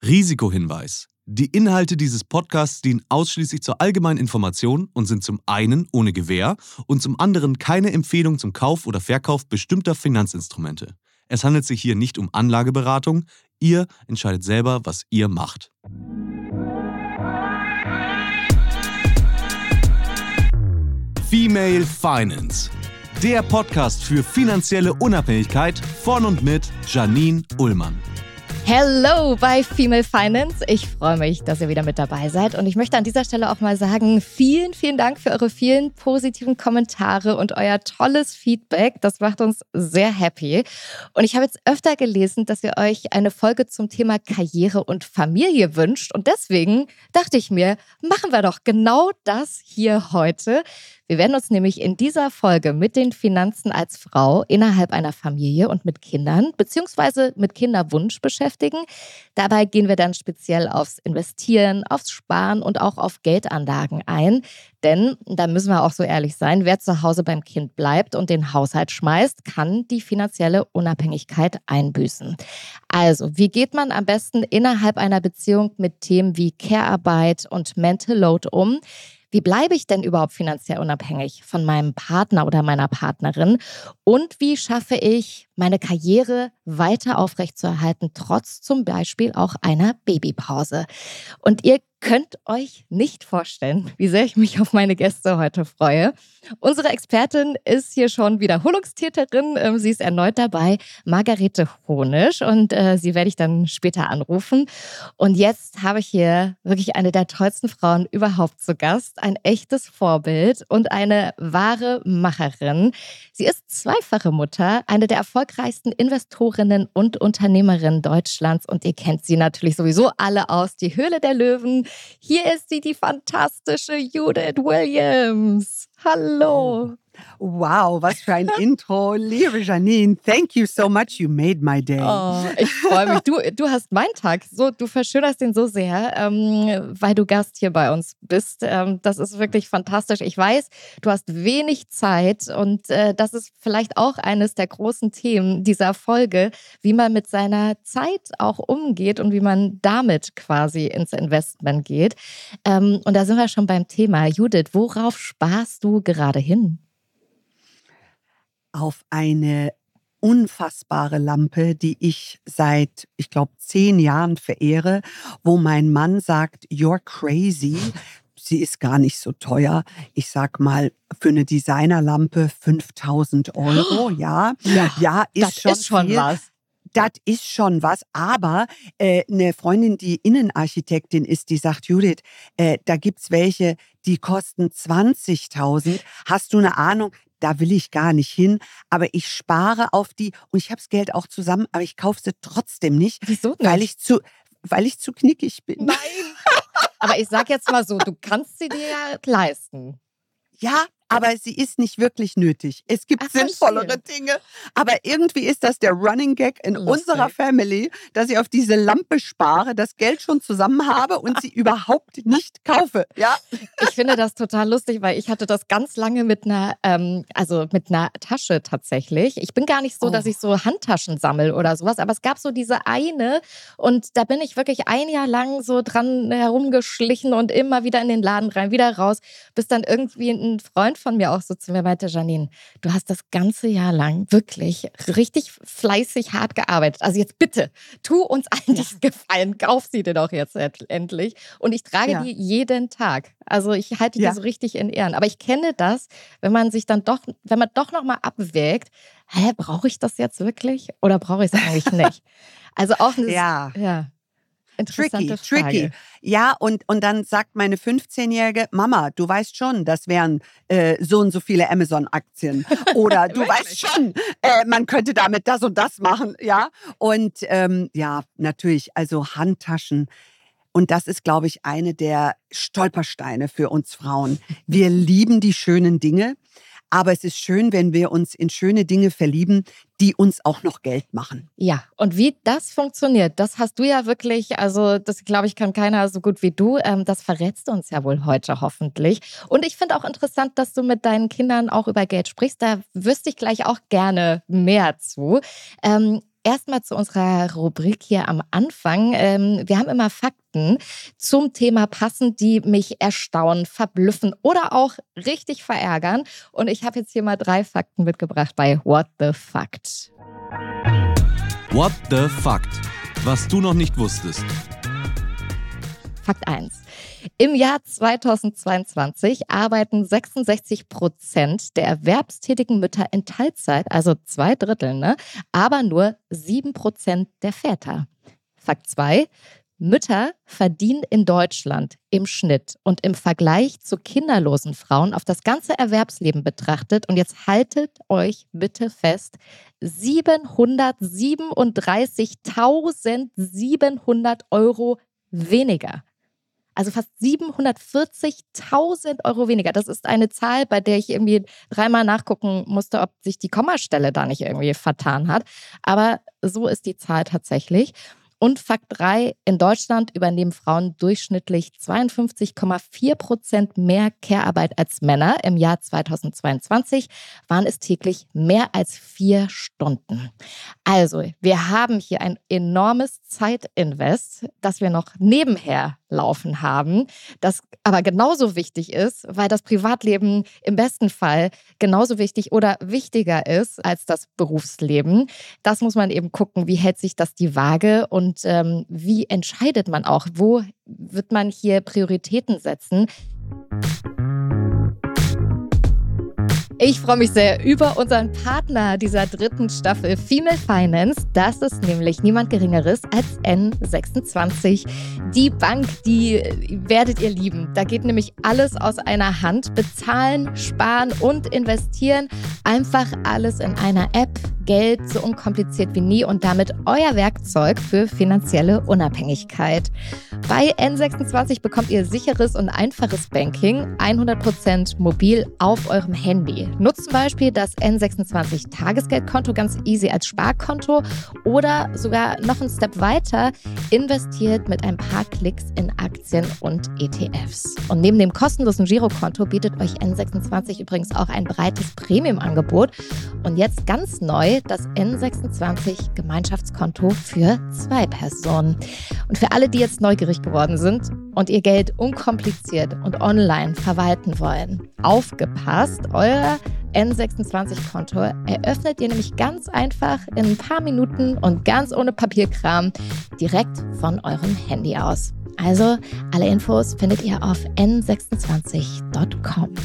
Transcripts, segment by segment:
Risikohinweis. Die Inhalte dieses Podcasts dienen ausschließlich zur allgemeinen Information und sind zum einen ohne Gewähr und zum anderen keine Empfehlung zum Kauf oder Verkauf bestimmter Finanzinstrumente. Es handelt sich hier nicht um Anlageberatung. Ihr entscheidet selber, was ihr macht. Female Finance. Der Podcast für finanzielle Unabhängigkeit von und mit Janine Ullmann. Hello bei Female Finance. Ich freue mich, dass ihr wieder mit dabei seid. Und ich möchte an dieser Stelle auch mal sagen, vielen, vielen Dank für eure vielen positiven Kommentare und euer tolles Feedback. Das macht uns sehr happy. Und ich habe jetzt öfter gelesen, dass ihr euch eine Folge zum Thema Karriere und Familie wünscht. Und deswegen dachte ich mir, machen wir doch genau das hier heute. Wir werden uns nämlich in dieser Folge mit den Finanzen als Frau innerhalb einer Familie und mit Kindern bzw. mit Kinderwunsch beschäftigen. Dabei gehen wir dann speziell aufs Investieren, aufs Sparen und auch auf Geldanlagen ein. Denn, da müssen wir auch so ehrlich sein, wer zu Hause beim Kind bleibt und den Haushalt schmeißt, kann die finanzielle Unabhängigkeit einbüßen. Also, wie geht man am besten innerhalb einer Beziehung mit Themen wie Care-Arbeit und Mental Load um? Wie bleibe ich denn überhaupt finanziell unabhängig von meinem Partner oder meiner Partnerin? Und wie schaffe ich, meine Karriere weiter aufrechtzuerhalten, trotz zum Beispiel auch einer Babypause? Und ihr könnt euch nicht vorstellen, wie sehr ich mich auf meine Gäste heute freue. Unsere Expertin ist hier schon Wiederholungstäterin. Sie ist erneut dabei, Margarete Honisch. Und sie werde ich dann später anrufen. Und jetzt habe ich hier wirklich eine der tollsten Frauen überhaupt zu Gast. Ein echtes Vorbild und eine wahre Macherin. Sie ist zweifache Mutter, eine der erfolgreichsten Investorinnen und Unternehmerinnen Deutschlands. Und ihr kennt sie natürlich sowieso alle aus Die Höhle der Löwen. Hier ist sie, die fantastische Judith Williams. Hallo. Wow, was für ein Intro. Liebe Janine, thank you so much. You made my day. Oh, ich freue mich. Du hast meinen Tag. Du verschönerst den so sehr, weil du Gast hier bei uns bist. Das ist wirklich fantastisch. Ich weiß, du hast wenig Zeit und das ist vielleicht auch eines der großen Themen dieser Folge, wie man mit seiner Zeit auch umgeht und wie man damit quasi ins Investment geht. Und da sind wir schon beim Thema. Judith, worauf sparst du gerade hin? Auf eine unfassbare Lampe, die ich seit, 10 Jahren verehre, wo mein Mann sagt, you're crazy. Sie ist gar nicht so teuer. Ich sag mal, für eine Designerlampe 5.000 €. Ja, ist schon viel. Was. Das ist schon was, aber eine Freundin, die Innenarchitektin ist, die sagt, Judith, da gibt's welche, die kosten 20.000. Hast du eine Ahnung? Da will ich gar nicht hin, aber ich spare auf die und ich habe das Geld auch zusammen, aber ich kaufe sie trotzdem nicht. Wieso nicht? Weil ich zu knickig bin. Nein, aber ich sag jetzt mal so, du kannst sie dir ja leisten. Ja, aber sie ist nicht wirklich nötig. Es gibt sinnvollere Dinge. Aber irgendwie ist das der Running Gag in unserer Family, dass ich auf diese Lampe spare, das Geld schon zusammen habe und sie überhaupt nicht kaufe. Ja? Ich finde das total lustig, weil ich hatte das ganz lange mit einer Tasche tatsächlich. Ich bin gar nicht so, dass ich so Handtaschen sammle oder sowas, aber es gab so diese eine und da bin ich wirklich ein Jahr lang so dran herumgeschlichen und immer wieder in den Laden rein, wieder raus, bis dann irgendwie ein Freund von mir auch so zu mir meinte, Janine, du hast das ganze Jahr lang wirklich richtig fleißig hart gearbeitet. Also jetzt bitte, tu uns allen diesen Gefallen, kauf sie dir doch jetzt endlich. Und ich trage die jeden Tag. Also ich halte die so richtig in Ehren. Aber ich kenne das, wenn man doch noch mal abwägt, brauche ich das jetzt wirklich oder brauche ich es eigentlich nicht? Also auch eine interessante Frage. Tricky. Ja, und dann sagt meine 15-jährige, Mama, du weißt schon, das wären so und so viele Amazon-Aktien. Oder du weißt schon, man könnte damit das und das machen. Ja, und natürlich, also Handtaschen. Und das ist, glaube ich, eine der Stolpersteine für uns Frauen. Wir lieben die schönen Dinge. Aber es ist schön, wenn wir uns in schöne Dinge verlieben, die uns auch noch Geld machen. Ja, und wie das funktioniert, das hast du ja wirklich, also das glaube ich kann keiner so gut wie du, das verrätst du uns ja wohl heute hoffentlich. Und ich finde auch interessant, dass du mit deinen Kindern auch über Geld sprichst, da wüsste ich gleich auch gerne mehr zu. Erstmal zu unserer Rubrik hier am Anfang. Wir haben immer Fakten zum Thema passend, die mich erstaunen, verblüffen oder auch richtig verärgern. Und ich habe jetzt hier mal 3 Fakten mitgebracht bei What the Fact. What the Fact? Was du noch nicht wusstest. Fakt 1. Im Jahr 2022 arbeiten 66% der erwerbstätigen Mütter in Teilzeit, also 2/3, ne? Aber nur 7% der Väter. Fakt 2. Mütter verdienen in Deutschland im Schnitt und im Vergleich zu kinderlosen Frauen auf das ganze Erwerbsleben betrachtet, und jetzt haltet euch bitte fest, 737.700 € weniger. Also fast 740.000 € weniger. Das ist eine Zahl, bei der ich irgendwie 3-mal nachgucken musste, ob sich die Kommastelle da nicht irgendwie vertan hat. Aber so ist die Zahl tatsächlich. Und Fakt 3, in Deutschland übernehmen Frauen durchschnittlich 52,4% mehr Care-Arbeit als Männer. Im Jahr 2022 waren es täglich mehr als 4 Stunden. Also, wir haben hier ein enormes Zeitinvest, das wir noch nebenher laufen haben, das aber genauso wichtig ist, weil das Privatleben im besten Fall genauso wichtig oder wichtiger ist als das Berufsleben. Das muss man eben gucken, wie hält sich das die Waage und wie entscheidet man auch, wo wird man hier Prioritäten setzen. Ich freue mich sehr über unseren Partner dieser 3. Staffel Female Finance. Das ist nämlich niemand Geringeres als N26. Die Bank, die werdet ihr lieben. Da geht nämlich alles aus einer Hand. Bezahlen, sparen und investieren. Einfach alles in einer App. Geld so unkompliziert wie nie und damit euer Werkzeug für finanzielle Unabhängigkeit. Bei N26 bekommt ihr sicheres und einfaches Banking, 100% mobil auf eurem Handy. Nutzt zum Beispiel das N26 Tagesgeldkonto ganz easy als Sparkonto oder sogar noch einen Step weiter, investiert mit ein paar Klicks in Aktien und ETFs. Und neben dem kostenlosen Girokonto bietet euch N26 übrigens auch ein breites Premium-Angebot und jetzt ganz neu das N26 Gemeinschaftskonto für 2 Personen. Und für alle, die jetzt neugierig geworden sind und ihr Geld unkompliziert und online verwalten wollen, aufgepasst, euer N26-Konto eröffnet ihr nämlich ganz einfach in ein paar Minuten und ganz ohne Papierkram direkt von eurem Handy aus. Also alle Infos findet ihr auf n26.com.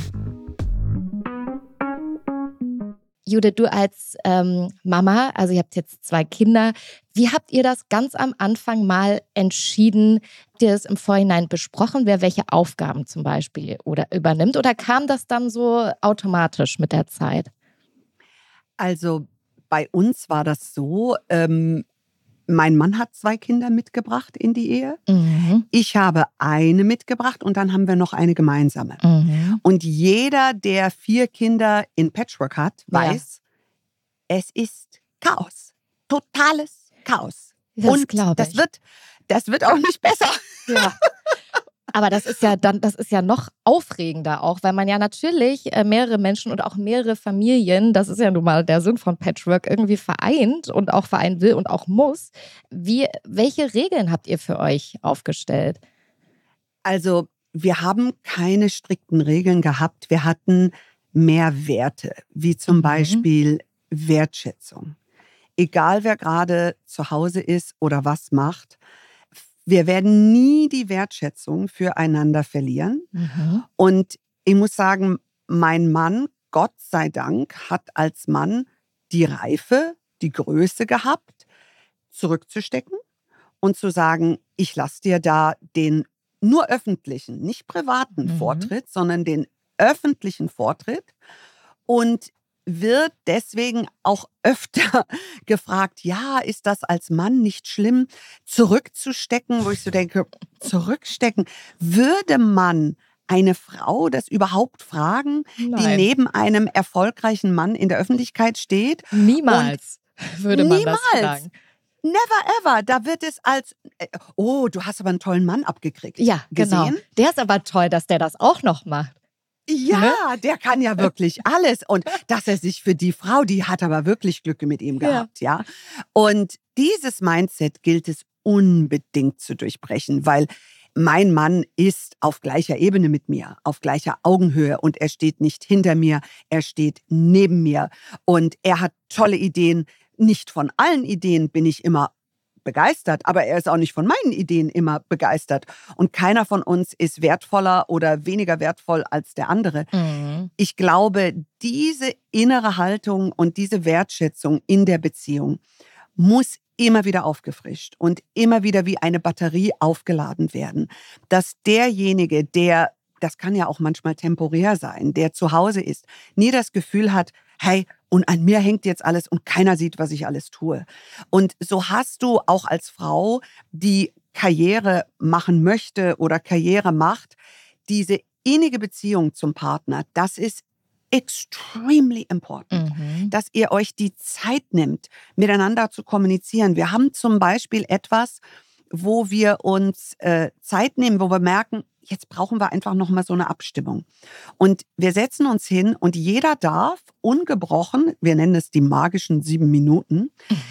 Judith, du als Mama, also ihr habt jetzt 2 Kinder. Wie habt ihr das ganz am Anfang mal entschieden? Habt ihr das im Vorhinein besprochen, wer welche Aufgaben zum Beispiel oder übernimmt? Oder kam das dann so automatisch mit der Zeit? Also bei uns war das so, mein Mann hat 2 Kinder mitgebracht in die Ehe. Mhm. Ich habe eine mitgebracht und dann haben wir noch eine gemeinsame. Mhm. Und jeder, der 4 Kinder in Patchwork hat, weiß, es ist Chaos. Totales Chaos. Das glaube ich. Das wird auch nicht besser. Ja. Aber das ist ja noch aufregender auch, weil man ja natürlich mehrere Menschen und auch mehrere Familien, das ist ja nun mal der Sinn von Patchwork, irgendwie vereint und auch vereinen will und auch muss. Welche Regeln habt ihr für euch aufgestellt? Also wir haben keine strikten Regeln gehabt. Wir hatten mehr Werte, wie zum Beispiel Wertschätzung. Egal wer gerade zu Hause ist oder was macht, wir werden nie die Wertschätzung füreinander verlieren. Mhm. Und ich muss sagen, mein Mann, Gott sei Dank, hat als Mann die Reife, die Größe gehabt, zurückzustecken und zu sagen, ich lasse dir da den nur öffentlichen, nicht privaten Vortritt, sondern den öffentlichen Vortritt und wird deswegen auch öfter gefragt, ja, ist das als Mann nicht schlimm, zurückzustecken, wo ich so denke, zurückstecken, würde man eine Frau das überhaupt fragen, Nein. die neben einem erfolgreichen Mann in der Öffentlichkeit steht? Niemals würde man das fragen. Never ever. Da wird es als, oh, du hast aber einen tollen Mann abgekriegt. Ja, gesehen? Genau. Der ist aber toll, dass der das auch noch macht. Ja, der kann ja wirklich alles. Und dass er sich für die Frau, die hat aber wirklich Glück mit ihm gehabt, ja. Und dieses Mindset gilt es unbedingt zu durchbrechen, weil mein Mann ist auf gleicher Ebene mit mir, auf gleicher Augenhöhe und er steht nicht hinter mir, er steht neben mir und er hat tolle Ideen. Nicht von allen Ideen bin ich immer begeistert, aber er ist auch nicht von meinen Ideen immer begeistert. Und keiner von uns ist wertvoller oder weniger wertvoll als der andere. Mhm. Ich glaube, diese innere Haltung und diese Wertschätzung in der Beziehung muss immer wieder aufgefrischt und immer wieder wie eine Batterie aufgeladen werden. Dass derjenige, das kann ja auch manchmal temporär sein, der zu Hause ist, nie das Gefühl hat, hey, und an mir hängt jetzt alles und keiner sieht, was ich alles tue. Und so hast du auch als Frau, die Karriere machen möchte oder Karriere macht, diese innige Beziehung zum Partner, das ist extremely important, dass ihr euch die Zeit nimmt, miteinander zu kommunizieren. Wir haben zum Beispiel etwas, wo wir uns Zeit nehmen, wo wir merken, jetzt brauchen wir einfach nochmal so eine Abstimmung. Und wir setzen uns hin und jeder darf ungebrochen, wir nennen es die magischen 7 Minuten,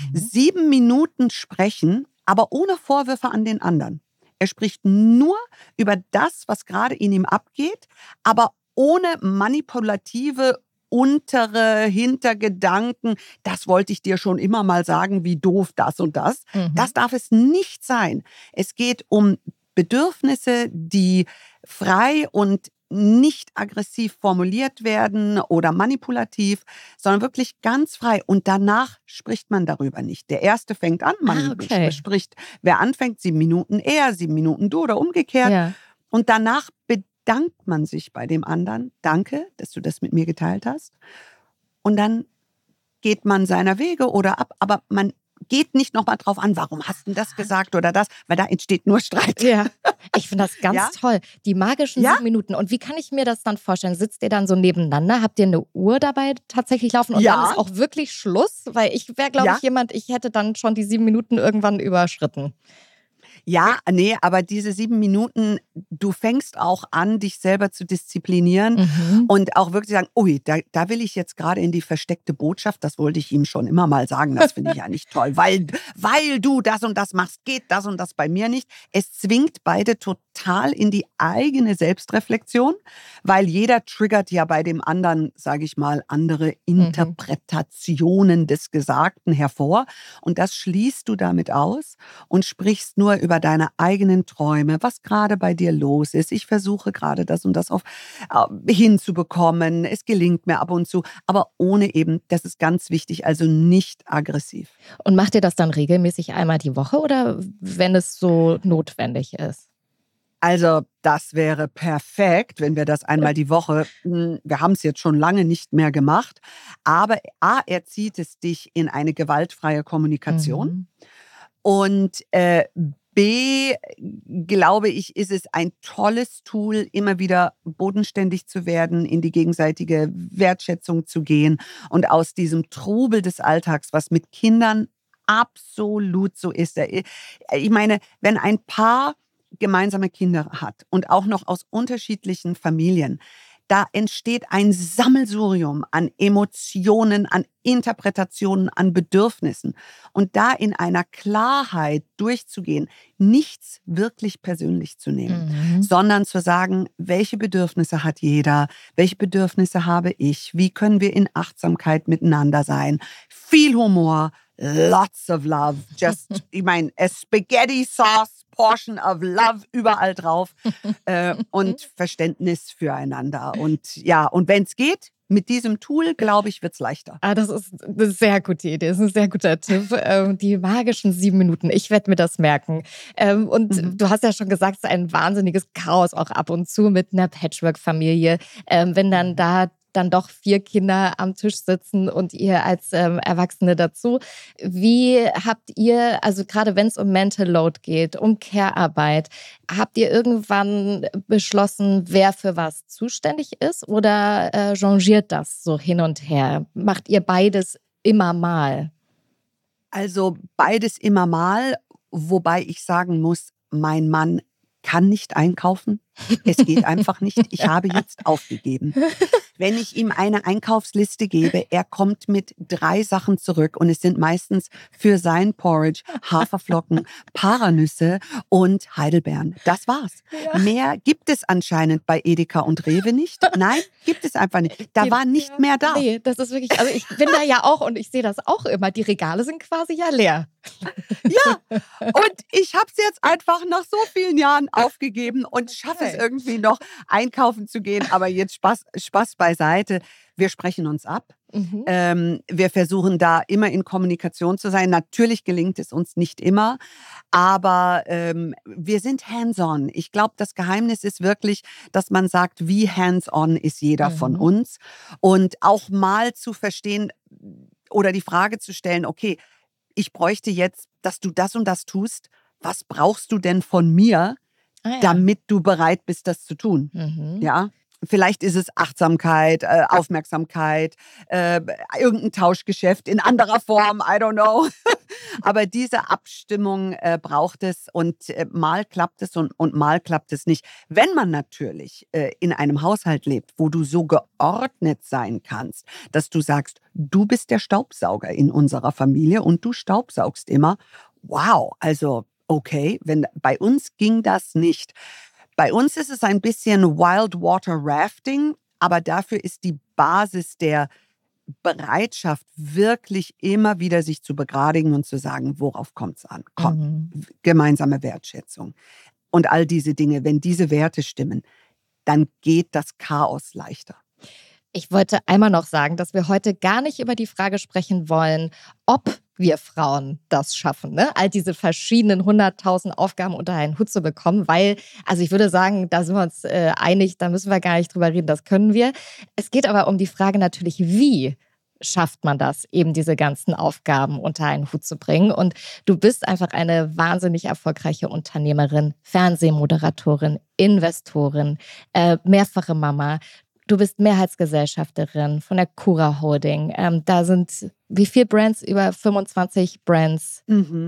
7 Minuten sprechen, aber ohne Vorwürfe an den anderen. Er spricht nur über das, was gerade in ihm abgeht, aber ohne manipulative untere Hintergedanken, das wollte ich dir schon immer mal sagen, wie doof das und das. Das darf es nicht sein. Es geht um Bedürfnisse, die frei und nicht aggressiv formuliert werden oder manipulativ, sondern wirklich ganz frei. Und danach spricht man darüber nicht. Der Erste fängt an, man spricht, wer anfängt, 7 Minuten er, 7 Minuten du oder umgekehrt. Ja. Und danach bedankt man sich bei dem anderen. Danke, dass du das mit mir geteilt hast. Und dann geht man seiner Wege oder ab, aber man geht nicht nochmal drauf an, warum hast du das gesagt oder das, weil da entsteht nur Streit. Ja, ich finde das ganz Ja? toll. Die magischen Ja? 7 Minuten. Und wie kann ich mir das dann vorstellen? Sitzt ihr dann so nebeneinander? Habt ihr eine Uhr dabei tatsächlich laufen? Und Ja. dann ist auch wirklich Schluss? Weil ich wäre, glaube Ja. ich, ich hätte dann schon die 7 Minuten irgendwann überschritten. Ja, nee, aber diese 7 Minuten, du fängst auch an, dich selber zu disziplinieren und auch wirklich sagen, ui, da will ich jetzt gerade in die versteckte Botschaft, das wollte ich ihm schon immer mal sagen, das finde ich ja nicht toll, weil du das und das machst, geht das und das bei mir nicht. Es zwingt beide total in die eigene Selbstreflexion, weil jeder triggert ja bei dem anderen, sage ich mal, andere Interpretationen des Gesagten hervor und das schließt du damit aus und sprichst nur über deine eigenen Träume, was gerade bei dir los ist. Ich versuche gerade das und das hinzubekommen. Es gelingt mir ab und zu, aber ohne eben, das ist ganz wichtig, also nicht aggressiv. Und macht ihr das dann regelmäßig einmal die Woche oder wenn es so notwendig ist? Also das wäre perfekt, wenn wir das einmal die Woche, wir haben es jetzt schon lange nicht mehr gemacht, aber A, erzieht es dich in eine gewaltfreie Kommunikation und B, glaube ich, ist es ein tolles Tool, immer wieder bodenständig zu werden, in die gegenseitige Wertschätzung zu gehen und aus diesem Trubel des Alltags, was mit Kindern absolut so ist. Ich meine, wenn ein Paar gemeinsame Kinder hat und auch noch aus unterschiedlichen Familien, da entsteht ein Sammelsurium an Emotionen, an Interpretationen, an Bedürfnissen. Und da in einer Klarheit durchzugehen, nichts wirklich persönlich zu nehmen, sondern zu sagen, welche Bedürfnisse hat jeder, welche Bedürfnisse habe ich, wie können wir in Achtsamkeit miteinander sein. Viel Humor, lots of love, ich meine, a Spaghetti Sauce Portion of Love überall drauf und Verständnis füreinander. Und ja, und wenn es geht, mit diesem Tool, glaube ich, wird es leichter. Das ist eine sehr gute Idee, das ist ein sehr guter Tipp. Die magischen 7 Minuten, ich werde mir das merken. Und du hast ja schon gesagt, es ist ein wahnsinniges Chaos auch ab und zu mit einer Patchwork-Familie. Wenn dann doch 4 Kinder am Tisch sitzen und ihr als Erwachsene dazu. Wie habt ihr, also gerade wenn es um Mental Load geht, um Care-Arbeit, habt ihr irgendwann beschlossen, wer für was zuständig ist oder changiert das so hin und her? Macht ihr beides immer mal? Also beides immer mal, wobei ich sagen muss, mein Mann kann nicht einkaufen. Es geht einfach nicht. Ich habe jetzt aufgegeben. Wenn ich ihm eine Einkaufsliste gebe, er kommt mit 3 Sachen zurück und es sind meistens für sein Porridge Haferflocken, Paranüsse und Heidelbeeren. Das war's. Ja. Mehr gibt es anscheinend bei Edeka und Rewe nicht. Nein, gibt es einfach nicht. Da war nicht mehr da. Nee, das ist wirklich, also ich bin da ja auch und ich sehe das auch immer. Die Regale sind quasi ja leer. Ja, und ich habe es jetzt einfach nach so vielen Jahren aufgegeben und schaffe es irgendwie noch, einkaufen zu gehen. Aber jetzt Spaß beiseite. Wir sprechen uns ab. Wir versuchen da immer in Kommunikation zu sein. Natürlich gelingt es uns nicht immer, aber wir sind hands-on. Ich glaube, das Geheimnis ist wirklich, dass man sagt, wie hands-on ist jeder von uns. Und auch mal zu verstehen oder die Frage zu stellen, okay, ich bräuchte jetzt, dass du das und das tust. Was brauchst du denn von mir, damit du bereit bist, das zu tun? Ja, vielleicht ist es Achtsamkeit, Aufmerksamkeit, irgendein Tauschgeschäft in anderer Form, I don't know. Aber diese Abstimmung braucht es und mal klappt es und mal klappt es nicht. Wenn man natürlich in einem Haushalt lebt, wo du so geordnet sein kannst, dass du sagst, du bist der Staubsauger in unserer Familie und du staubsaugst immer. Wow, also okay, bei uns ging das nicht. Bei uns ist es ein bisschen Wild Water Rafting, aber dafür ist die Basis der Bereitschaft, wirklich immer wieder sich zu begradigen und zu sagen, worauf kommt es an? Komm, gemeinsame Wertschätzung. Und all diese Dinge, wenn diese Werte stimmen, dann geht das Chaos leichter. Ich wollte einmal noch sagen, dass wir heute gar nicht über die Frage sprechen wollen, ob wir Frauen das schaffen, ne? All diese verschiedenen 100.000 Aufgaben unter einen Hut zu bekommen, weil, also ich würde sagen, da sind wir uns einig, da müssen wir gar nicht drüber reden, das können wir. Es geht aber um die Frage natürlich, wie schafft man das, eben diese ganzen Aufgaben unter einen Hut zu bringen. Und du bist einfach eine wahnsinnig erfolgreiche Unternehmerin, Fernsehmoderatorin, Investorin, mehrfache Mama. Du bist Mehrheitsgesellschafterin von der Cura Holding. Da sind wie viele Brands? Über 25 Brands.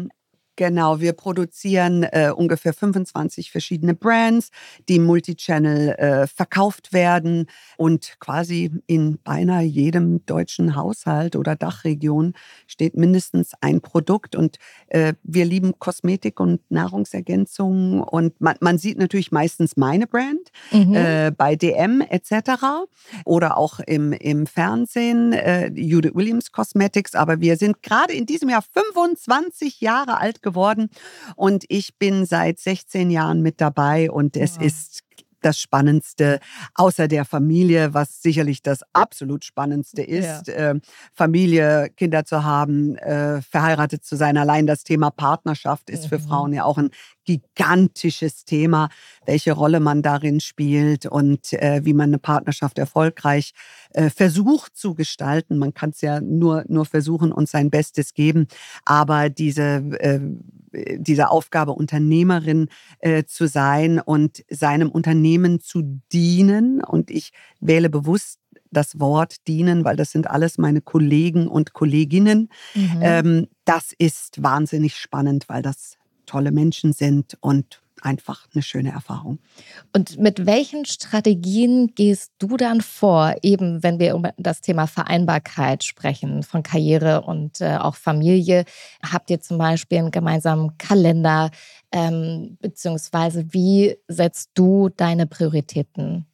Genau, wir produzieren ungefähr 25 verschiedene Brands, die Multichannel verkauft werden und quasi in beinahe jedem deutschen Haushalt oder Dachregion steht mindestens ein Produkt und wir lieben Kosmetik und Nahrungsergänzungen und man sieht natürlich meistens meine Brand bei DM etc. oder auch im Fernsehen, Judith Williams Cosmetics, aber wir sind gerade in diesem Jahr 25 Jahre alt geworden und ich bin seit 16 Jahren mit dabei und es ist das Spannendste, außer der Familie, was sicherlich das absolut Spannendste ist, Familie, Kinder zu haben, verheiratet zu sein. Allein das Thema Partnerschaft ist für Frauen ja auch ein gigantisches Thema, welche Rolle man darin spielt und wie man eine Partnerschaft erfolgreich versucht zu gestalten. Man kann es ja nur versuchen und sein Bestes geben, aber diese Aufgabe, Unternehmerin zu sein und seinem Unternehmen zu dienen. Und ich wähle bewusst das Wort dienen, weil das sind alles meine Kollegen und Kolleginnen. Das ist wahnsinnig spannend, weil das tolle Menschen sind und einfach eine schöne Erfahrung. Und mit welchen Strategien gehst du dann vor, eben wenn wir um das Thema Vereinbarkeit sprechen, von Karriere und auch Familie? Habt ihr zum Beispiel einen gemeinsamen Kalender, beziehungsweise wie setzt du deine Prioritäten?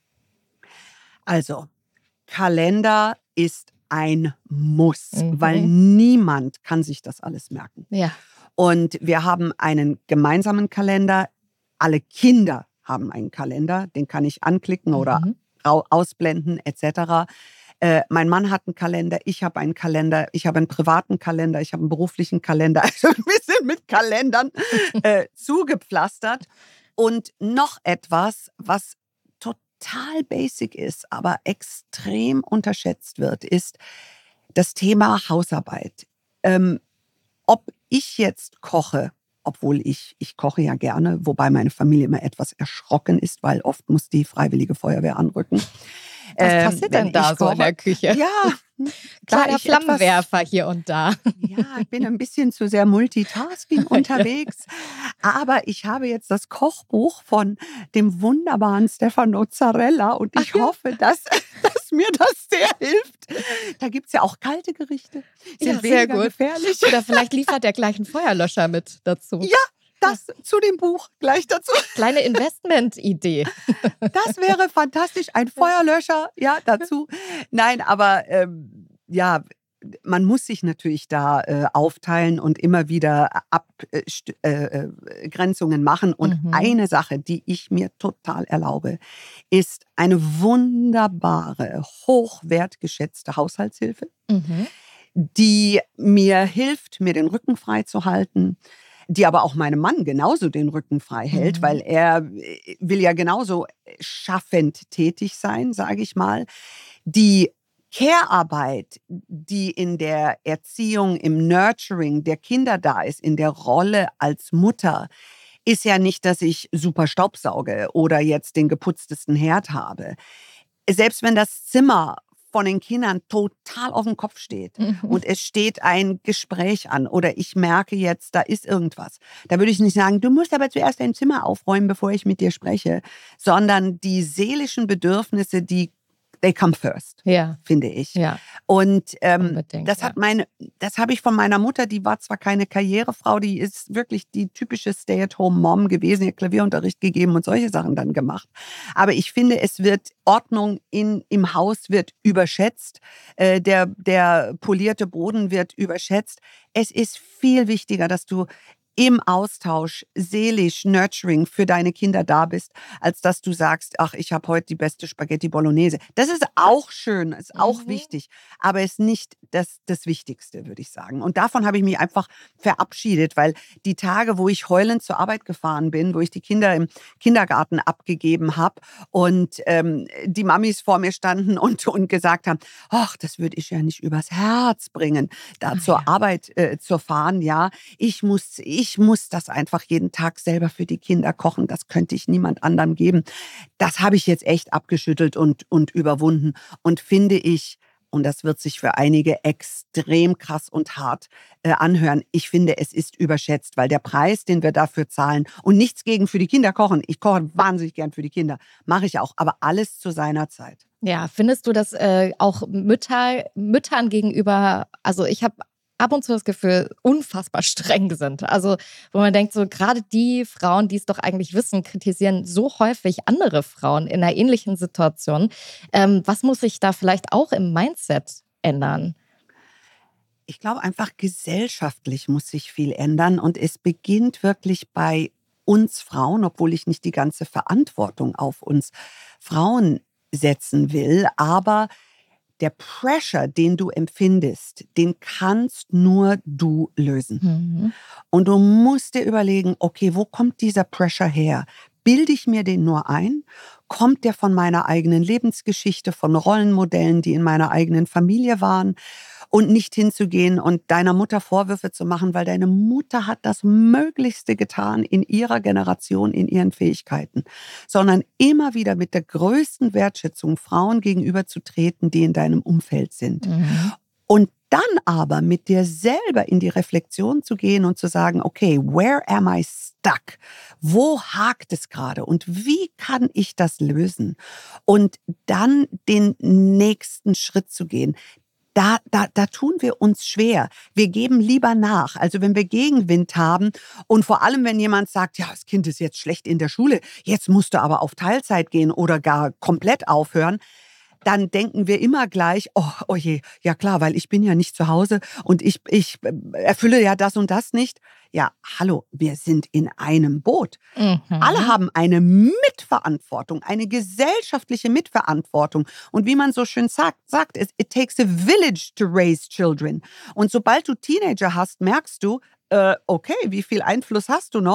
Also, Kalender ist ein Muss, weil niemand kann sich das alles merken. Ja. Und wir haben einen gemeinsamen Kalender. Alle Kinder haben einen Kalender, den kann ich anklicken oder ausblenden etc. Mein Mann hat einen Kalender, ich habe einen Kalender, ich habe einen privaten Kalender, ich habe einen beruflichen Kalender. Also wir sind mit Kalendern zugepflastert. Und noch etwas, was total basic ist, aber extrem unterschätzt wird, ist das Thema Hausarbeit. Ob ich jetzt koche, obwohl ich koche ja gerne, wobei meine Familie immer etwas erschrocken ist, weil oft muss die Freiwillige Feuerwehr anrücken. Was passiert denn da so in der Küche? Ja, Kleiner Flammenwerfer hier und da. Ja, ich bin ein bisschen zu sehr Multitasking unterwegs. Aber ich habe jetzt das Kochbuch von dem wunderbaren Stefano Zarella und ich hoffe, dass mir das sehr hilft. Da gibt es ja auch kalte Gerichte. Sind sehr weniger gut. gefährlich. Oder vielleicht liefert er gleich einen Feuerlöscher mit dazu. Ja, das zu dem Buch gleich dazu. Kleine Investmentidee. Das wäre fantastisch. Ein Feuerlöscher, ja, dazu. Nein, aber ja, man muss sich natürlich da aufteilen und immer wieder Abgrenzungen machen. Und eine Sache, die ich mir total erlaube, ist eine wunderbare, hochwertgeschätzte Haushaltshilfe, die mir hilft, mir den Rücken frei zu halten, die aber auch meinem Mann genauso den Rücken frei hält, weil er will ja genauso schaffend tätig sein, sage ich mal. Die Care-Arbeit, die in der Erziehung, im Nurturing der Kinder da ist, in der Rolle als Mutter, ist ja nicht, dass ich super Staubsauge oder jetzt den geputztesten Herd habe. Selbst wenn das Zimmer von den Kindern total auf dem Kopf steht und es steht ein Gespräch an oder ich merke jetzt, da ist irgendwas. Da würde ich nicht sagen, du musst aber zuerst dein Zimmer aufräumen, bevor ich mit dir spreche, sondern die seelischen Bedürfnisse, they come first, finde ich. Ja. Und das habe ich von meiner Mutter, die war zwar keine Karrierefrau, die ist wirklich die typische Stay-at-home-Mom gewesen, ihr Klavierunterricht gegeben und solche Sachen dann gemacht. Aber ich finde, es wird Ordnung im Haus wird überschätzt, der polierte Boden wird überschätzt. Es ist viel wichtiger, dass du im Austausch, seelisch, nurturing für deine Kinder da bist, als dass du sagst, ach, ich habe heute die beste Spaghetti Bolognese. Das ist auch schön, ist auch wichtig, aber ist nicht das Wichtigste, würde ich sagen. Und davon habe ich mich einfach verabschiedet, weil die Tage, wo ich heulend zur Arbeit gefahren bin, wo ich die Kinder im Kindergarten abgegeben habe und die Mamis vor mir standen und gesagt haben, ach, das würde ich ja nicht übers Herz bringen, da zur Arbeit zu fahren. Ja, ich muss das einfach jeden Tag selber für die Kinder kochen. Das könnte ich niemand anderem geben. Das habe ich jetzt echt abgeschüttelt und überwunden. Und finde ich, und das wird sich für einige extrem krass und hart anhören, ich finde, es ist überschätzt, weil der Preis, den wir dafür zahlen, und nichts gegen für die Kinder kochen. Ich koche wahnsinnig gern für die Kinder. Mache ich auch. Aber alles zu seiner Zeit. Ja, findest du, dass auch Müttern gegenüber, also ich habe ab und zu das Gefühl, unfassbar streng sind. Also wo man denkt, so gerade die Frauen, die es doch eigentlich wissen, kritisieren so häufig andere Frauen in einer ähnlichen Situation. Was muss sich da vielleicht auch im Mindset ändern? Ich glaube einfach, gesellschaftlich muss sich viel ändern und es beginnt wirklich bei uns Frauen, obwohl ich nicht die ganze Verantwortung auf uns Frauen setzen will, aber der Pressure, den du empfindest, den kannst nur du lösen. Und du musst dir überlegen, okay, wo kommt dieser Pressure her? Bilde ich mir den nur ein? Kommt der von meiner eigenen Lebensgeschichte, von Rollenmodellen, die in meiner eigenen Familie waren? Und nicht hinzugehen und deiner Mutter Vorwürfe zu machen, weil deine Mutter hat das Möglichste getan in ihrer Generation, in ihren Fähigkeiten. Sondern immer wieder mit der größten Wertschätzung Frauen gegenüber zu treten, die in deinem Umfeld sind. Und dann aber mit dir selber in die Reflexion zu gehen und zu sagen, okay, where am I stuck? Wo hakt es gerade und wie kann ich das lösen? Und dann den nächsten Schritt zu gehen. Da tun wir uns schwer. Wir geben lieber nach. Also wenn wir Gegenwind haben und vor allem, wenn jemand sagt, ja, das Kind ist jetzt schlecht in der Schule, jetzt musst du aber auf Teilzeit gehen oder gar komplett aufhören, dann denken wir immer gleich, oh je, ja klar, weil ich bin ja nicht zu Hause und ich erfülle ja das und das nicht. Ja, hallo, wir sind in einem Boot. Alle haben eine Mitverantwortung, eine gesellschaftliche Mitverantwortung. Und wie man so schön sagt, it takes a village to raise children. Und sobald du Teenager hast, merkst du, okay, wie viel Einfluss hast du noch?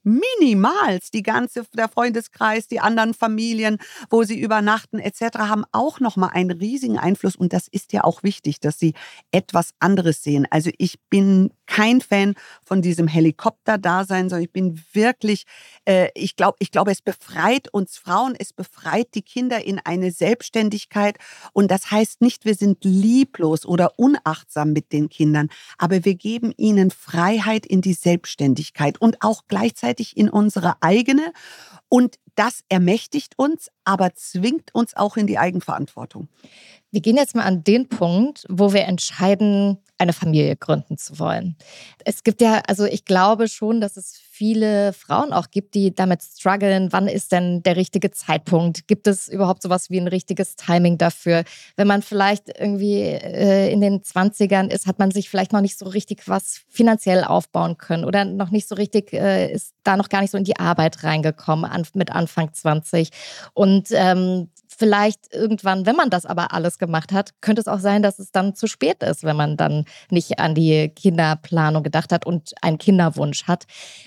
minimals. Der Freundeskreis, die anderen Familien, wo sie übernachten etc. haben auch nochmal einen riesigen Einfluss. Und das ist ja auch wichtig, dass sie etwas anderes sehen. Also ich bin kein Fan von diesem Helikopter-Dasein, sondern ich bin wirklich, ich glaube, es befreit uns Frauen, es befreit die Kinder in eine Selbstständigkeit. Und das heißt nicht, wir sind lieblos oder unachtsam mit den Kindern, aber wir geben ihnen Freiheit in die Selbstständigkeit und auch gleichzeitig in unsere eigene. Und das ermächtigt uns, aber zwingt uns auch in die Eigenverantwortung. Wir gehen jetzt mal an den Punkt, wo wir entscheiden, eine Familie gründen zu wollen. Es gibt ja, also ich glaube schon, dass es viele Frauen auch gibt, die damit strugglen. Wann ist denn der richtige Zeitpunkt? Gibt es überhaupt sowas wie ein richtiges Timing dafür? Wenn man vielleicht irgendwie in den 20ern ist, hat man sich vielleicht noch nicht so richtig was finanziell aufbauen können oder noch nicht so richtig, ist da noch gar nicht so in die Arbeit reingekommen mit Anfang 20. Und vielleicht irgendwann, wenn man das aber alles gemacht hat, könnte es auch sein, dass es dann zu spät ist, wenn man dann nicht an die Kinderplanung gedacht hat und einen Kinderwunsch hat.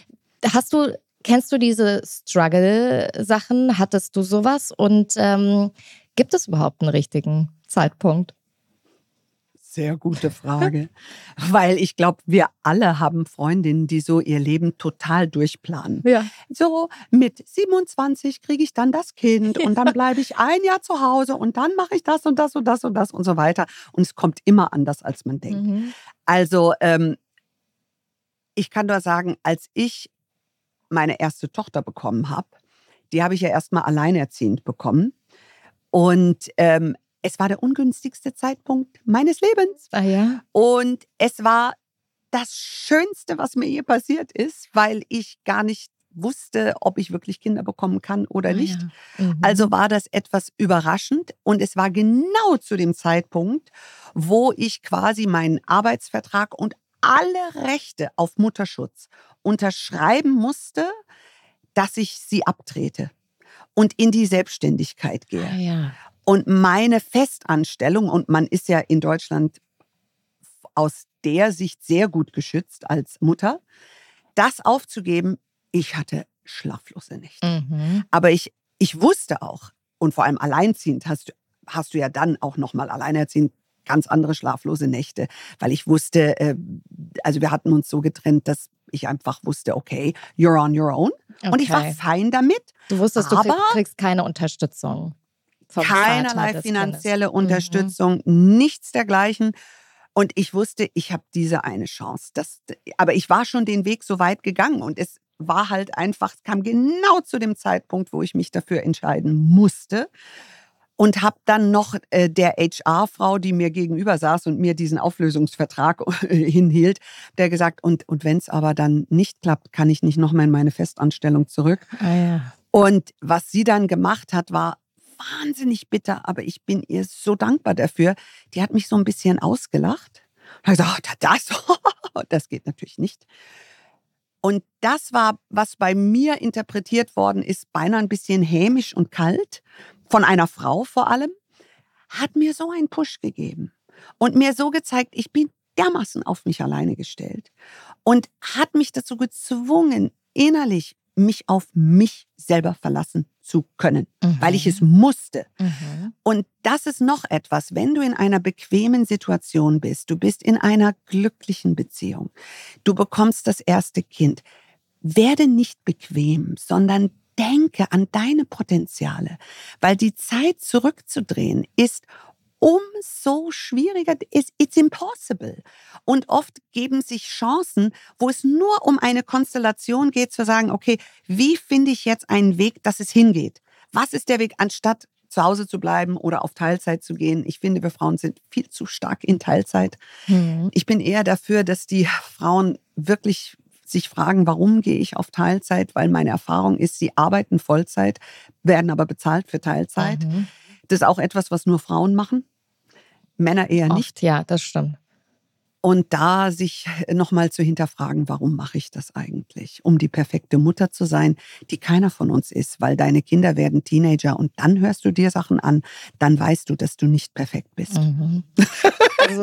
Kennst du diese Struggle-Sachen? Hattest du sowas? Und gibt es überhaupt einen richtigen Zeitpunkt? Sehr gute Frage, weil ich glaube, wir alle haben Freundinnen, die so ihr Leben total durchplanen. Ja. So mit 27 kriege ich dann das Kind und dann bleibe ich ein Jahr zu Hause und dann mache ich das und das und das und das und so weiter. Und es kommt immer anders, als man denkt. Mhm. Also ich kann nur sagen, als ich meine erste Tochter bekommen habe, die habe ich ja erstmal alleinerziehend bekommen. Und es war der ungünstigste Zeitpunkt meines Lebens. Ah ja? Und es war das Schönste, was mir je passiert ist, weil ich gar nicht wusste, ob ich wirklich Kinder bekommen kann oder nicht. Ja. Mhm. Also war das etwas überraschend. Und es war genau zu dem Zeitpunkt, wo ich quasi meinen Arbeitsvertrag und alle Rechte auf Mutterschutz unterschreiben musste, dass ich sie abtrete und in die Selbstständigkeit gehe. Ah ja. Und meine Festanstellung, und man ist ja in Deutschland aus der Sicht sehr gut geschützt als Mutter, das aufzugeben, ich hatte schlaflose Nächte. Mhm. Aber ich wusste auch, und vor allem alleinerziehend hast du ja dann auch nochmal alleinerziehend ganz andere schlaflose Nächte, weil ich wusste, also wir hatten uns so getrennt, dass ich einfach wusste, okay, you're on your own. Okay. Und ich war fein damit. Du wusstest, du kriegst keine Unterstützung. Keinerlei finanzielle Unterstützung, nichts dergleichen. Und ich wusste, ich habe diese eine Chance. Aber ich war schon den Weg so weit gegangen und es war halt einfach, es kam genau zu dem Zeitpunkt, wo ich mich dafür entscheiden musste. Und habe dann noch der HR-Frau, die mir gegenüber saß und mir diesen Auflösungsvertrag hinhielt, der gesagt, und wenn es aber dann nicht klappt, kann ich nicht nochmal in meine Festanstellung zurück. Ah ja. Und was sie dann gemacht hat, war wahnsinnig bitter, aber ich bin ihr so dankbar dafür. Die hat mich so ein bisschen ausgelacht. Und ich gesagt, das geht natürlich nicht. Und das war, was bei mir interpretiert worden ist, beinahe ein bisschen hämisch und kalt, von einer Frau vor allem, hat mir so einen Push gegeben und mir so gezeigt, ich bin dermaßen auf mich alleine gestellt und hat mich dazu gezwungen, innerlich mich auf mich selber verlassen zu können, weil ich es musste. Mhm. Und das ist noch etwas, wenn du in einer bequemen Situation bist, du bist in einer glücklichen Beziehung, du bekommst das erste Kind, werde nicht bequem, sondern denke an deine Potenziale, weil die Zeit zurückzudrehen ist umso schwieriger. It's impossible. Und oft geben sich Chancen, wo es nur um eine Konstellation geht, zu sagen, okay, wie finde ich jetzt einen Weg, dass es hingeht? Was ist der Weg, anstatt zu Hause zu bleiben oder auf Teilzeit zu gehen? Ich finde, wir Frauen sind viel zu stark in Teilzeit. Mhm. Ich bin eher dafür, dass die Frauen wirklich sich fragen, warum gehe ich auf Teilzeit? Weil meine Erfahrung ist, sie arbeiten Vollzeit, werden aber bezahlt für Teilzeit. Mhm. Das ist auch etwas, was nur Frauen machen. Männer eher nicht. Oft, ja, das stimmt. Und da sich nochmal zu hinterfragen, warum mache ich das eigentlich? Um die perfekte Mutter zu sein, die keiner von uns ist, weil deine Kinder werden Teenager und dann hörst du dir Sachen an, dann weißt du, dass du nicht perfekt bist. Mhm. Also,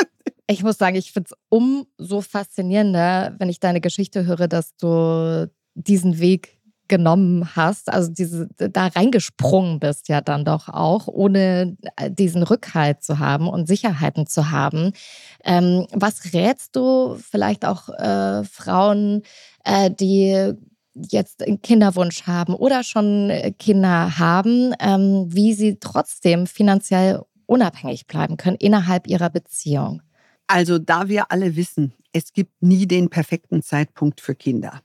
ich muss sagen, ich finde es umso faszinierender, wenn ich deine Geschichte höre, dass du diesen Weg genommen hast, also da reingesprungen bist ja dann doch auch, ohne diesen Rückhalt zu haben und Sicherheiten zu haben. Was rätst du vielleicht auch Frauen, die jetzt einen Kinderwunsch haben oder schon Kinder haben, wie sie trotzdem finanziell unabhängig bleiben können innerhalb ihrer Beziehung? Also da wir alle wissen, es gibt nie den perfekten Zeitpunkt für Kinder.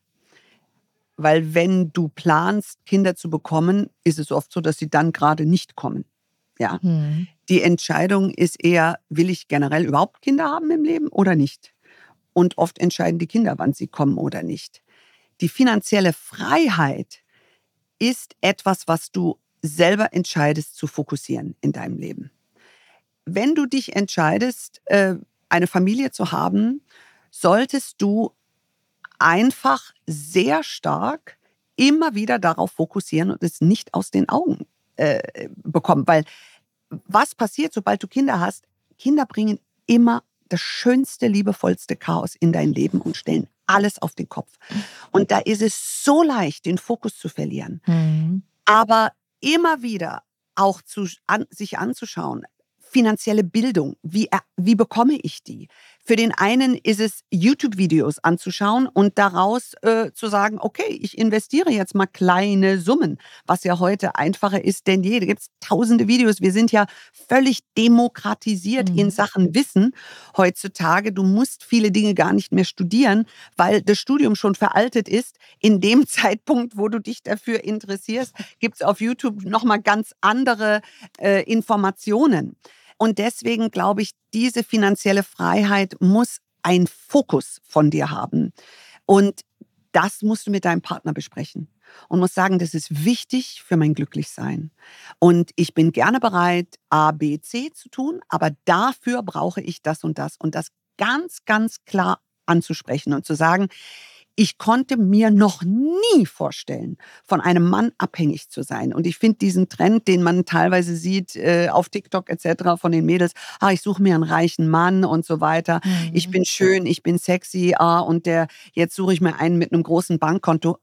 Weil wenn du planst, Kinder zu bekommen, ist es oft so, dass sie dann gerade nicht kommen. Ja. Hm. Die Entscheidung ist eher, will ich generell überhaupt Kinder haben im Leben oder nicht? Und oft entscheiden die Kinder, wann sie kommen oder nicht. Die finanzielle Freiheit ist etwas, was du selber entscheidest zu fokussieren in deinem Leben. Wenn du dich entscheidest, eine Familie zu haben, solltest du einfach sehr stark immer wieder darauf fokussieren und es nicht aus den Augen bekommen. Weil was passiert, sobald du Kinder hast? Kinder bringen immer das schönste, liebevollste Chaos in dein Leben und stellen alles auf den Kopf. Und da ist es so leicht, den Fokus zu verlieren. Mhm. Aber immer wieder auch sich anzuschauen, finanzielle Bildung, wie bekomme ich die? Für den einen ist es, YouTube-Videos anzuschauen und daraus zu sagen, okay, ich investiere jetzt mal kleine Summen, was ja heute einfacher ist denn je. Da gibt es tausende Videos. Wir sind ja völlig demokratisiert in Sachen Wissen heutzutage. Du musst viele Dinge gar nicht mehr studieren, weil das Studium schon veraltet ist. In dem Zeitpunkt, wo du dich dafür interessierst, gibt es auf YouTube nochmal ganz andere Informationen. Und deswegen glaube ich, diese finanzielle Freiheit muss einen Fokus von dir haben. Und das musst du mit deinem Partner besprechen. Und musst sagen, das ist wichtig für mein Glücklichsein. Und ich bin gerne bereit, A, B, C zu tun, aber dafür brauche ich das und das. Und das ganz, ganz klar anzusprechen und zu sagen, ich konnte mir noch nie vorstellen, von einem Mann abhängig zu sein. Und ich finde diesen Trend, den man teilweise sieht auf TikTok etc. von den Mädels, ich suche mir einen reichen Mann und so weiter. Ich bin schön, ich bin sexy und jetzt suche ich mir einen mit einem großen Bankkonto.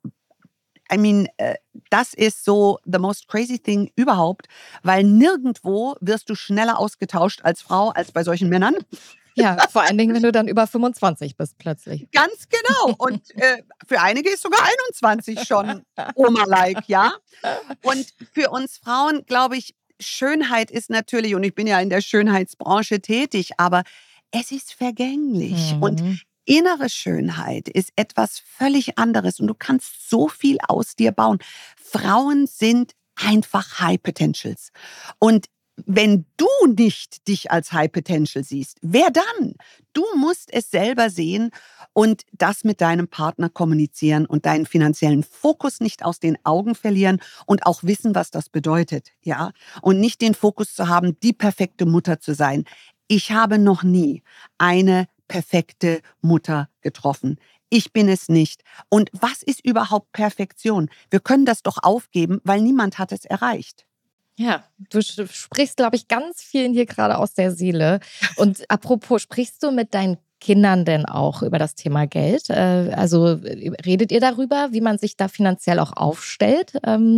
I mean, das ist so the most crazy thing überhaupt, weil nirgendwo wirst du schneller ausgetauscht als Frau als bei solchen Männern. Ja, vor allen Dingen, wenn du dann über 25 bist plötzlich. Ganz genau. Und für einige ist sogar 21 schon Oma-like, ja. Und für uns Frauen, glaube ich, Schönheit ist natürlich, und ich bin ja in der Schönheitsbranche tätig, aber es ist vergänglich. Und innere Schönheit ist etwas völlig anderes und du kannst so viel aus dir bauen. Frauen sind einfach High Potentials. Und wenn du nicht dich als High Potential siehst, wer dann? Du musst es selber sehen und das mit deinem Partner kommunizieren und deinen finanziellen Fokus nicht aus den Augen verlieren und auch wissen, was das bedeutet, ja? Und nicht den Fokus zu haben, die perfekte Mutter zu sein. Ich habe noch nie eine perfekte Mutter getroffen. Ich bin es nicht. Und was ist überhaupt Perfektion? Wir können das doch aufgeben, weil niemand hat es erreicht. Ja, du sprichst, glaube ich, ganz vielen hier gerade aus der Seele. Und apropos, sprichst du mit deinen Kindern denn auch über das Thema Geld? Also redet ihr darüber, wie man sich da finanziell auch aufstellt?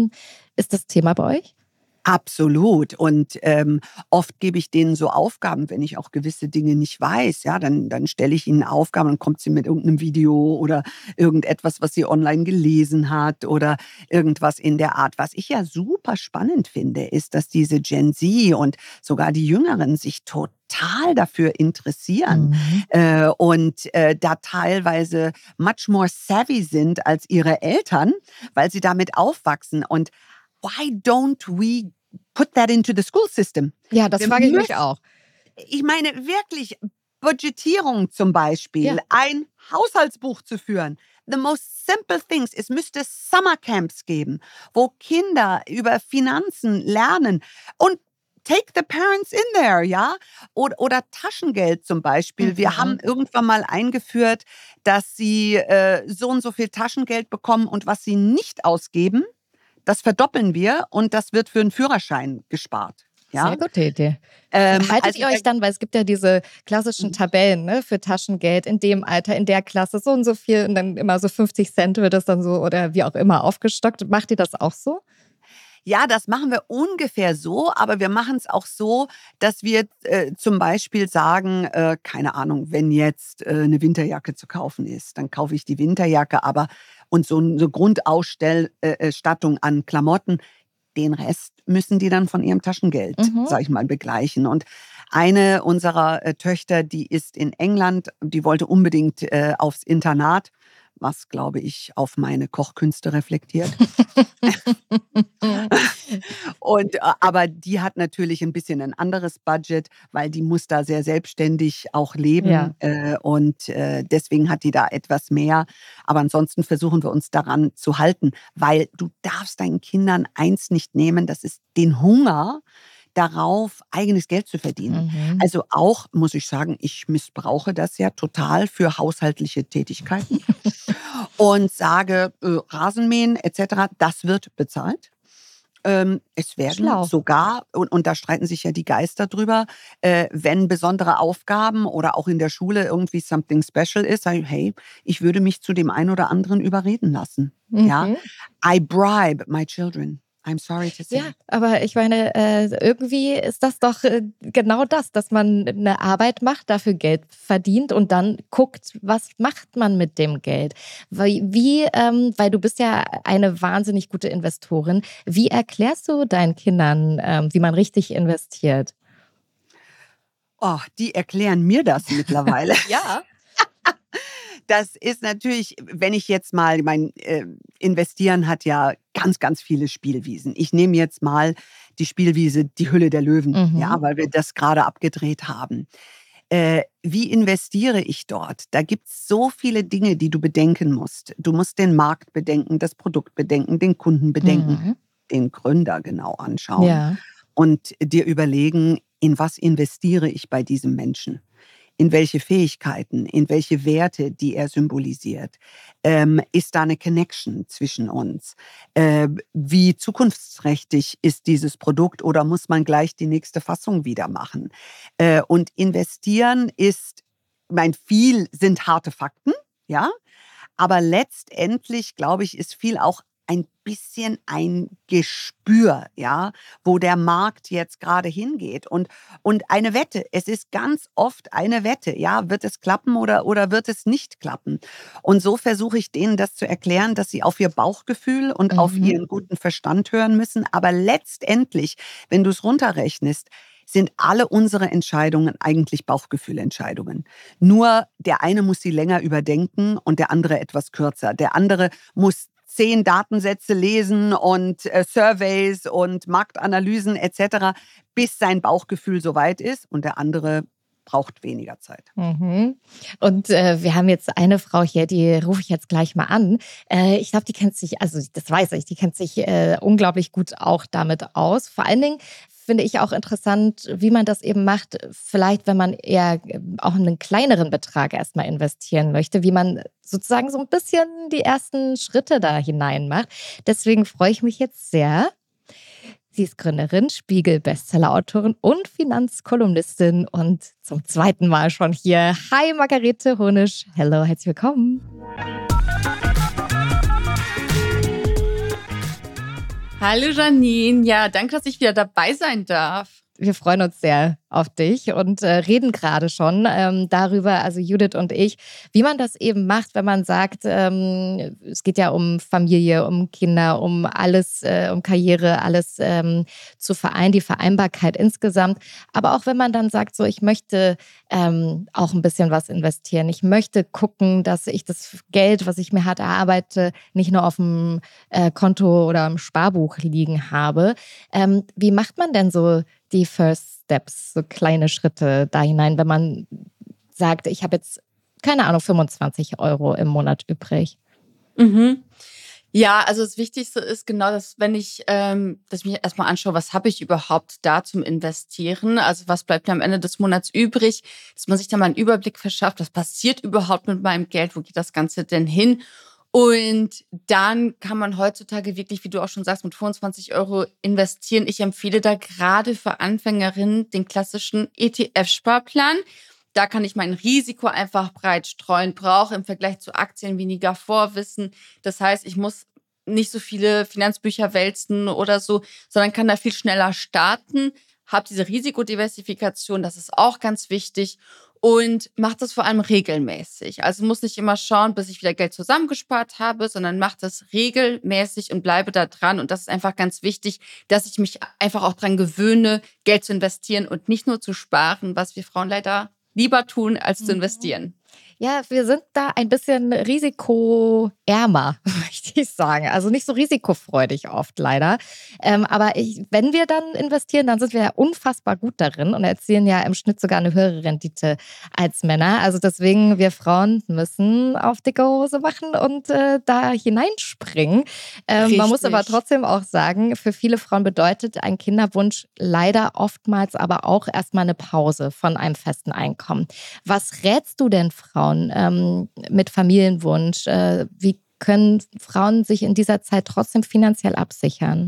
Ist das Thema bei euch? Absolut. Und oft gebe ich denen so Aufgaben, wenn ich auch gewisse Dinge nicht weiß. Ja, dann stelle ich ihnen Aufgaben und kommt sie mit irgendeinem Video oder irgendetwas, was sie online gelesen hat oder irgendwas in der Art. Was ich ja super spannend finde, ist, dass diese Gen Z und sogar die Jüngeren sich total dafür interessieren und da teilweise much more savvy sind als ihre Eltern, weil sie damit aufwachsen. Und why don't we put that into the school system? Ja, das frage ich mich auch. Ich meine wirklich, Budgetierung zum Beispiel, ein Haushaltsbuch zu führen. The most simple things. Es müsste Summercamps geben, wo Kinder über Finanzen lernen und take the parents in there, ja? Oder Taschengeld zum Beispiel. Wir haben irgendwann mal eingeführt, dass sie so und so viel Taschengeld bekommen und was sie nicht ausgeben, das verdoppeln wir und das wird für einen Führerschein gespart. Ja? Sehr gute Idee. Haltet ihr euch dann, weil es gibt ja diese klassischen Tabellen, ne, für Taschengeld in dem Alter, in der Klasse so und so viel und dann immer so 50 Cent wird das dann so oder wie auch immer aufgestockt. Macht ihr das auch so? Ja, das machen wir ungefähr so, aber wir machen es auch so, dass wir zum Beispiel sagen, keine Ahnung, wenn jetzt eine Winterjacke zu kaufen ist, dann kaufe ich die Winterjacke, aber und so eine Grundausstattung an Klamotten, den Rest müssen die dann von ihrem Taschengeld, sag ich mal, begleichen. Und eine unserer Töchter, die ist in England, die wollte unbedingt aufs Internat, was, glaube ich, auf meine Kochkünste reflektiert. Aber die hat natürlich ein bisschen ein anderes Budget, weil die muss da sehr selbstständig auch leben. Ja. Deswegen hat die da etwas mehr. Aber ansonsten versuchen wir uns daran zu halten, weil du darfst deinen Kindern eins nicht nehmen, das ist den Hunger darauf, eigenes Geld zu verdienen. Also auch, muss ich sagen, ich missbrauche das ja total für haushaltliche Tätigkeiten und sage, Rasenmähen etc., das wird bezahlt. Es werden sogar, und da streiten sich ja die Geister drüber, wenn besondere Aufgaben oder auch in der Schule irgendwie something special ist, sage ich, hey, ich würde mich zu dem einen oder anderen überreden lassen. Ja? I bribe my children. I'm sorry to say. Ja, aber ich meine, irgendwie ist das doch genau das, dass man eine Arbeit macht, dafür Geld verdient und dann guckt, was macht man mit dem Geld. Weil du bist ja eine wahnsinnig gute Investorin. Wie erklärst du deinen Kindern, wie man richtig investiert? Oh, die erklären mir das mittlerweile. Ja. Das ist natürlich, wenn ich jetzt mal, Investieren hat ja ganz, ganz viele Spielwiesen. Ich nehme jetzt mal die Spielwiese Die Hülle der Löwen, ja, weil wir das gerade abgedreht haben. Wie investiere ich dort? Da gibt es so viele Dinge, die du bedenken musst. Du musst den Markt bedenken, das Produkt bedenken, den Kunden bedenken, den Gründer genau anschauen und dir überlegen, in was investiere ich bei diesem Menschen? In welche Fähigkeiten, in welche Werte, die er symbolisiert. Ist da eine Connection zwischen uns? Wie zukunftsträchtig ist dieses Produkt oder muss man gleich die nächste Fassung wieder machen? Und investieren ist, viel sind harte Fakten, ja, aber letztendlich, glaube ich, ist viel auch ein bisschen ein Gespür, ja, wo der Markt jetzt gerade hingeht. Und eine Wette, es ist ganz oft eine Wette, ja, wird es klappen oder wird es nicht klappen? Und so versuche ich denen das zu erklären, dass sie auf ihr Bauchgefühl und auf ihren guten Verstand hören müssen. Aber letztendlich, wenn du es runterrechnest, sind alle unsere Entscheidungen eigentlich Bauchgefühlentscheidungen. Nur der eine muss sie länger überdenken und der andere etwas kürzer. Der andere muss 10 Datensätze lesen und Surveys und Marktanalysen etc., bis sein Bauchgefühl soweit ist und der andere braucht weniger Zeit. Und wir haben jetzt eine Frau hier, die rufe ich jetzt gleich mal an. Ich glaube, die kennt sich, also das weiß ich, die kennt sich unglaublich gut auch damit aus. Vor allen Dingen finde ich auch interessant, wie man das eben macht, vielleicht wenn man eher auch einen kleineren Betrag erstmal investieren möchte, wie man sozusagen so ein bisschen die ersten Schritte da hinein macht. Deswegen freue ich mich jetzt sehr. Sie ist Gründerin, Spiegel-Bestseller-Autorin und Finanzkolumnistin und zum zweiten Mal schon hier. Hi Margarete Honisch, hello, herzlich willkommen. Hallo Janine, ja, danke, dass ich wieder dabei sein darf. Wir freuen uns sehr auf dich und reden gerade schon darüber, also Judith und ich, wie man das eben macht, wenn man sagt, es geht ja um Familie, um Kinder, um alles, um Karriere, alles zu vereinen, die Vereinbarkeit insgesamt. Aber auch wenn man dann sagt, so ich möchte auch ein bisschen was investieren. Ich möchte gucken, dass ich das Geld, was ich mir hart erarbeite, nicht nur auf dem Konto oder im Sparbuch liegen habe. Wie macht man denn so die First Steps, so kleine Schritte da hinein, wenn man sagt, ich habe jetzt, keine Ahnung, 25 € im Monat übrig? Ja, also das Wichtigste ist genau, dass wenn ich mich erstmal anschaue, was habe ich überhaupt da zum Investieren? Also was bleibt mir am Ende des Monats übrig? Dass man sich da mal einen Überblick verschafft, was passiert überhaupt mit meinem Geld? Wo geht das Ganze denn hin? Und dann kann man heutzutage wirklich, wie du auch schon sagst, mit 25 € investieren. Ich empfehle da gerade für Anfängerinnen den klassischen ETF-Sparplan. Da kann ich mein Risiko einfach breit streuen, brauche im Vergleich zu Aktien weniger Vorwissen. Das heißt, ich muss nicht so viele Finanzbücher wälzen oder so, sondern kann da viel schneller starten, habe diese Risikodiversifikation, das ist auch ganz wichtig und mache das vor allem regelmäßig. Also muss nicht immer schauen, bis ich wieder Geld zusammengespart habe, sondern mache das regelmäßig und bleibe da dran. Und das ist einfach ganz wichtig, dass ich mich einfach auch dran gewöhne, Geld zu investieren und nicht nur zu sparen, was wir Frauen leider lieber tun, als zu investieren. Ja, wir sind da ein bisschen risikoärmer, möchte ich sagen. Also nicht so risikofreudig oft leider. Aber wenn wir dann investieren, dann sind wir ja unfassbar gut darin und erzielen ja im Schnitt sogar eine höhere Rendite als Männer. Also deswegen, wir Frauen müssen auf dicke Hose machen und da hineinspringen. Man muss aber trotzdem auch sagen, für viele Frauen bedeutet ein Kinderwunsch leider oftmals aber auch erstmal eine Pause von einem festen Einkommen. Was rätst du denn Frauen mit Familienwunsch? Wie können Frauen sich in dieser Zeit trotzdem finanziell absichern?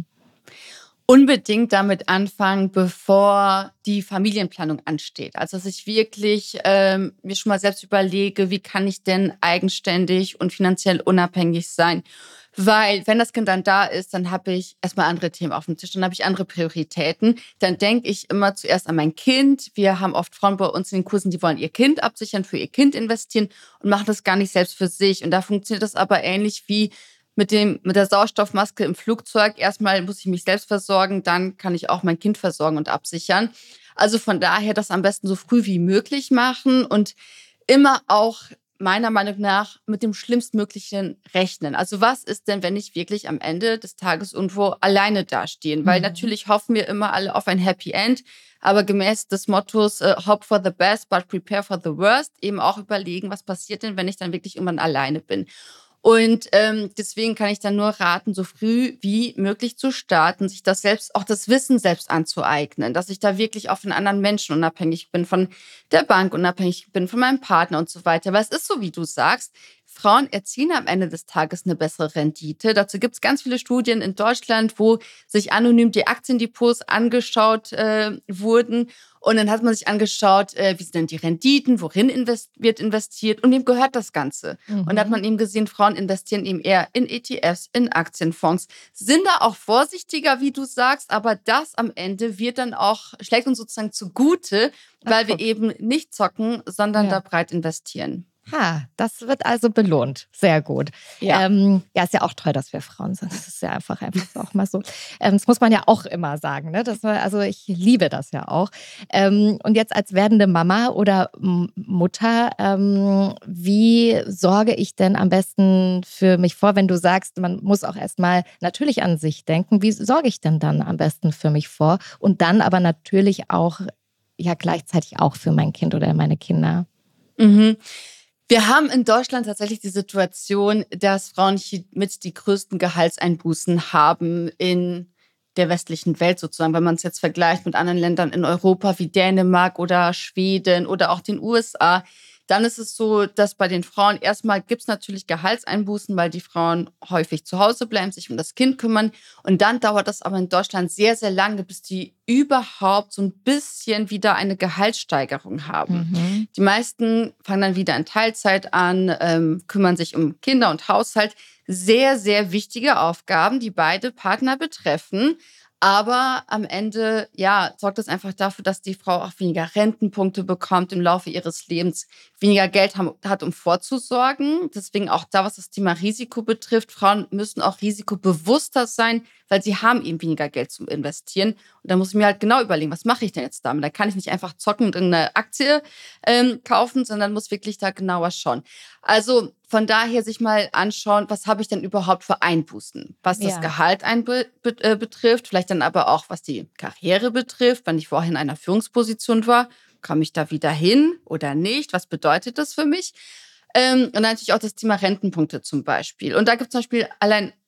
Unbedingt damit anfangen, bevor die Familienplanung ansteht. Also dass ich wirklich mir schon mal selbst überlege, wie kann ich denn eigenständig und finanziell unabhängig sein? Weil wenn das Kind dann da ist, dann habe ich erstmal andere Themen auf dem Tisch, dann habe ich andere Prioritäten. Dann denke ich immer zuerst an mein Kind. Wir haben oft Frauen bei uns in den Kursen, die wollen ihr Kind absichern, für ihr Kind investieren und machen das gar nicht selbst für sich. Und da funktioniert das aber ähnlich wie mit der Sauerstoffmaske im Flugzeug. Erstmal muss ich mich selbst versorgen, dann kann ich auch mein Kind versorgen und absichern. Also von daher das am besten so früh wie möglich machen und immer auch meiner Meinung nach mit dem Schlimmstmöglichen rechnen. Also was ist denn, wenn ich wirklich am Ende des Tages irgendwo alleine dastehe? Weil natürlich hoffen wir immer alle auf ein Happy End, aber gemäß des Mottos Hope for the best, but prepare for the worst, eben auch überlegen, was passiert denn, wenn ich dann wirklich irgendwann alleine bin. Und deswegen kann ich dann nur raten, so früh wie möglich zu starten, sich das selbst, auch das Wissen selbst anzueignen, dass ich da wirklich auch von anderen Menschen unabhängig bin, von der Bank unabhängig bin, von meinem Partner und so weiter. Aber es ist so, wie du sagst, Frauen erzielen am Ende des Tages eine bessere Rendite. Dazu gibt es ganz viele Studien in Deutschland, wo sich anonym die Aktiendepots angeschaut wurden. Und dann hat man sich angeschaut, wie sind denn die Renditen, worin wird investiert und wem gehört das Ganze. Und da hat man eben gesehen, Frauen investieren eben eher in ETFs, in Aktienfonds, sind da auch vorsichtiger, wie du sagst, aber das am Ende wird dann auch, schlägt uns sozusagen zugute, weil wir eben nicht zocken, sondern da breit investieren. Das wird also belohnt. Sehr gut. Ja. Ist ja auch toll, dass wir Frauen sind. Das ist ja einfach auch mal so. Das muss man ja auch immer sagen. Ne? Also ich liebe das ja auch. Und jetzt als werdende Mama oder Mutter, wie sorge ich denn am besten für mich vor, wenn du sagst, man muss auch erstmal natürlich an sich denken. Wie sorge ich denn dann am besten für mich vor? Und dann aber natürlich auch, ja gleichzeitig auch für mein Kind oder meine Kinder. Wir haben in Deutschland tatsächlich die Situation, dass Frauen mit die größten Gehaltseinbußen haben in der westlichen Welt sozusagen, wenn man es jetzt vergleicht mit anderen Ländern in Europa wie Dänemark oder Schweden oder auch den USA. Dann ist es so, dass bei den Frauen erstmal gibt es natürlich Gehaltseinbußen, weil die Frauen häufig zu Hause bleiben, sich um das Kind kümmern. Und dann dauert das aber in Deutschland sehr, sehr lange, bis die überhaupt so ein bisschen wieder eine Gehaltssteigerung haben. Die meisten fangen dann wieder in Teilzeit an, kümmern sich um Kinder und Haushalt. Sehr, sehr wichtige Aufgaben, die beide Partner betreffen. Aber am Ende, sorgt es einfach dafür, dass die Frau auch weniger Rentenpunkte bekommt im Laufe ihres Lebens, weniger Geld hat, um vorzusorgen. Deswegen auch da, was das Thema Risiko betrifft, Frauen müssen auch risikobewusster sein, weil sie haben eben weniger Geld zum Investieren. Und da muss ich mir halt genau überlegen, was mache ich denn jetzt damit? Da kann ich nicht einfach zocken und irgendeine Aktie kaufen, sondern muss wirklich da genauer schauen. Also von daher sich mal anschauen, was habe ich denn überhaupt für Einbußen? Was das Gehalt betrifft, vielleicht dann aber auch, was die Karriere betrifft. Wenn ich vorhin in einer Führungsposition war, komme ich da wieder hin oder nicht? Was bedeutet das für mich? Und dann natürlich auch das Thema Rentenpunkte zum Beispiel. Und da gibt es zum Beispiel allein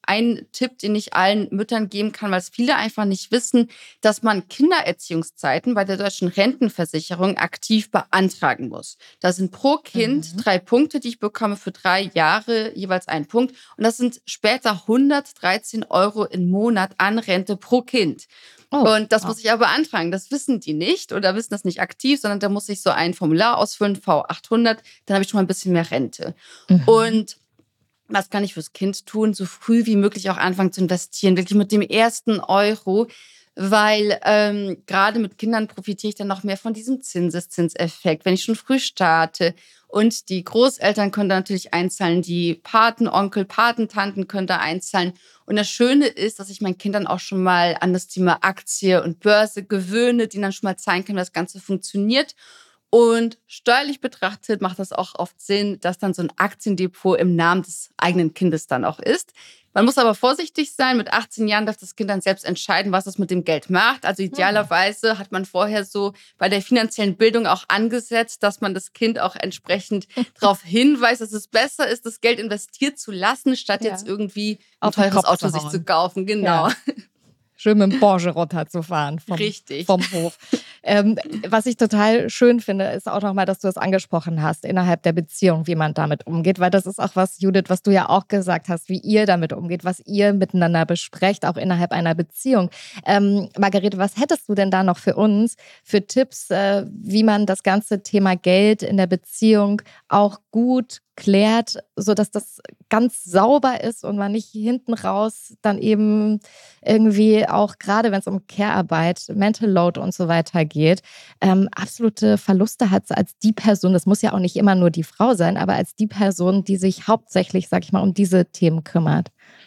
ein Tipp, den ich allen Müttern geben kann, weil es viele einfach nicht wissen, dass man Kindererziehungszeiten bei der deutschen Rentenversicherung aktiv beantragen muss. Da sind pro Kind 3 Punkte, die ich bekomme für 3 Jahre, jeweils 1 Punkt. Und das sind später 113 € im Monat an Rente pro Kind. Und das muss ich aber beantragen. Das wissen die nicht oder wissen das nicht aktiv, sondern da muss ich so ein Formular ausfüllen, V800, dann habe ich schon mal ein bisschen mehr Rente. Und was kann ich fürs Kind tun? So früh wie möglich auch anfangen zu investieren, wirklich mit dem ersten Euro, weil gerade mit Kindern profitiere ich dann noch mehr von diesem Zinseszinseffekt, wenn ich schon früh starte. Und die Großeltern können da natürlich einzahlen, die Patenonkel, Patentanten können da einzahlen. Und das Schöne ist, dass ich meinen Kindern auch schon mal an das Thema Aktie und Börse gewöhne, denen dann schon mal zeigen kann, wie das Ganze funktioniert. Und steuerlich betrachtet macht das auch oft Sinn, dass dann so ein Aktiendepot im Namen des eigenen Kindes dann auch ist. Man muss aber vorsichtig sein. Mit 18 Jahren darf das Kind dann selbst entscheiden, was es mit dem Geld macht. Also idealerweise hat man vorher so bei der finanziellen Bildung auch angesetzt, dass man das Kind auch entsprechend darauf hinweist, dass es besser ist, das Geld investiert zu lassen, statt jetzt irgendwie ein teures Auto sich zu kaufen. Genau. Ja. Schön mit dem Porsche runterzufahren vom Hof. Was ich total schön finde, ist auch nochmal, dass du es angesprochen hast, innerhalb der Beziehung, wie man damit umgeht. Weil das ist auch was, Judith, was du ja auch gesagt hast, wie ihr damit umgeht, was ihr miteinander besprecht, auch innerhalb einer Beziehung. Margarete, was hättest du denn da noch für uns, für Tipps, wie man das ganze Thema Geld in der Beziehung auch gut klärt, sodass das ganz sauber ist und man nicht hinten raus dann eben irgendwie auch, gerade wenn es um Care-Arbeit, Mental Load und so weiter geht, absolute Verluste hat als die Person, das muss ja auch nicht immer nur die Frau sein, aber als die Person, die sich hauptsächlich, sag ich mal, um diese Themen kümmert.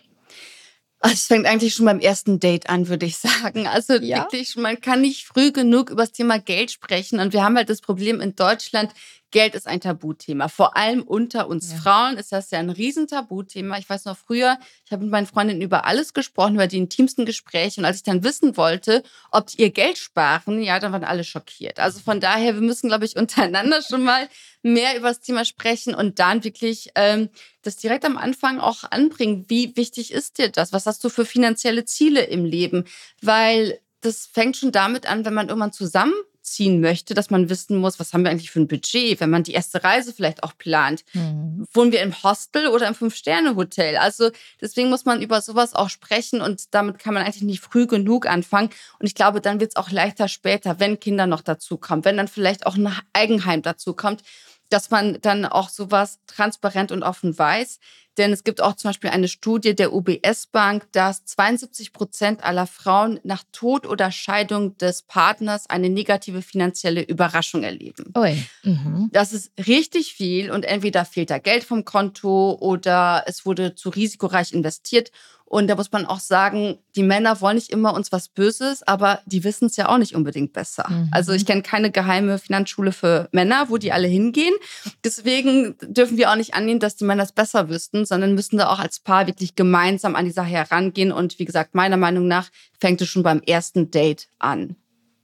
Es fängt eigentlich schon beim ersten Date an, würde ich sagen. Also wirklich, man kann nicht früh genug über das Thema Geld sprechen. Und wir haben halt das Problem in Deutschland, Geld ist ein Tabuthema. Vor allem unter uns Frauen ist das ja ein Riesentabuthema. Ich weiß noch früher, ich habe mit meinen Freundinnen über alles gesprochen, über die intimsten Gespräche. Und als ich dann wissen wollte, ob die ihr Geld sparen, ja, dann waren alle schockiert. Also von daher, wir müssen, glaube ich, untereinander schon mal mehr über das Thema sprechen und dann wirklich das direkt am Anfang auch anbringen. Wie wichtig ist dir das? Was hast du für finanzielle Ziele im Leben? Weil das fängt schon damit an, wenn man irgendwann zusammenziehen möchte, dass man wissen muss, was haben wir eigentlich für ein Budget, wenn man die erste Reise vielleicht auch plant. Wohnen wir im Hostel oder im 5-Sterne-Hotel? Also deswegen muss man über sowas auch sprechen und damit kann man eigentlich nicht früh genug anfangen. Und ich glaube, dann wird es auch leichter später, wenn Kinder noch dazukommen, wenn dann vielleicht auch ein Eigenheim dazukommt, dass man dann auch sowas transparent und offen weiß. Denn es gibt auch zum Beispiel eine Studie der UBS-Bank, dass 72% aller Frauen nach Tod oder Scheidung des Partners eine negative finanzielle Überraschung erleben. Ui. Das ist richtig viel und entweder fehlt da Geld vom Konto oder es wurde zu risikoreich investiert. Und da muss man auch sagen, die Männer wollen nicht immer uns was Böses, aber die wissen es ja auch nicht unbedingt besser. Also ich kenne keine geheime Finanzschule für Männer, wo die alle hingehen. Deswegen dürfen wir auch nicht annehmen, dass die Männer es besser wüssten, sondern müssen da auch als Paar wirklich gemeinsam an die Sache herangehen. Und wie gesagt, meiner Meinung nach fängt es schon beim ersten Date an.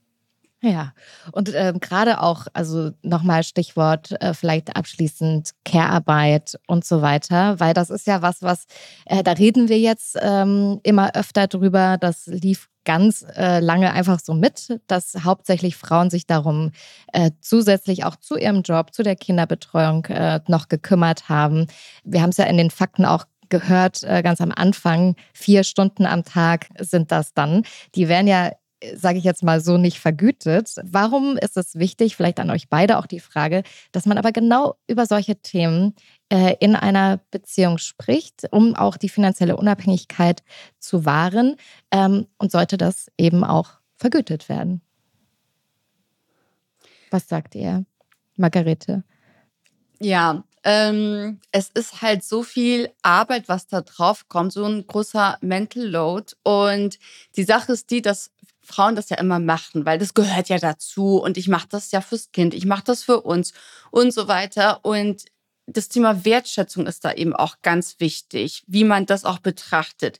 Ja, und gerade auch, also nochmal Stichwort vielleicht abschließend Care-Arbeit und so weiter, weil das ist ja was, da reden wir jetzt immer öfter drüber, das lief ganz lange einfach so mit, dass hauptsächlich Frauen sich darum zusätzlich auch zu ihrem Job, zu der Kinderbetreuung noch gekümmert haben. Wir haben es ja in den Fakten auch gehört, ganz am Anfang, 4 Stunden am Tag sind das dann. Die werden ja, sage ich jetzt mal so, nicht vergütet. Warum ist es wichtig, vielleicht an euch beide auch die Frage, dass man aber genau über solche Themen in einer Beziehung spricht, um auch die finanzielle Unabhängigkeit zu wahren, und sollte das eben auch vergütet werden? Was sagt ihr, Margarete? Ja, es ist halt so viel Arbeit, was da drauf kommt, so ein großer Mental Load. Und die Sache ist die, dass Frauen das ja immer machen, weil das gehört ja dazu und ich mache das ja fürs Kind, ich mache das für uns und so weiter. Und das Thema Wertschätzung ist da eben auch ganz wichtig, wie man das auch betrachtet.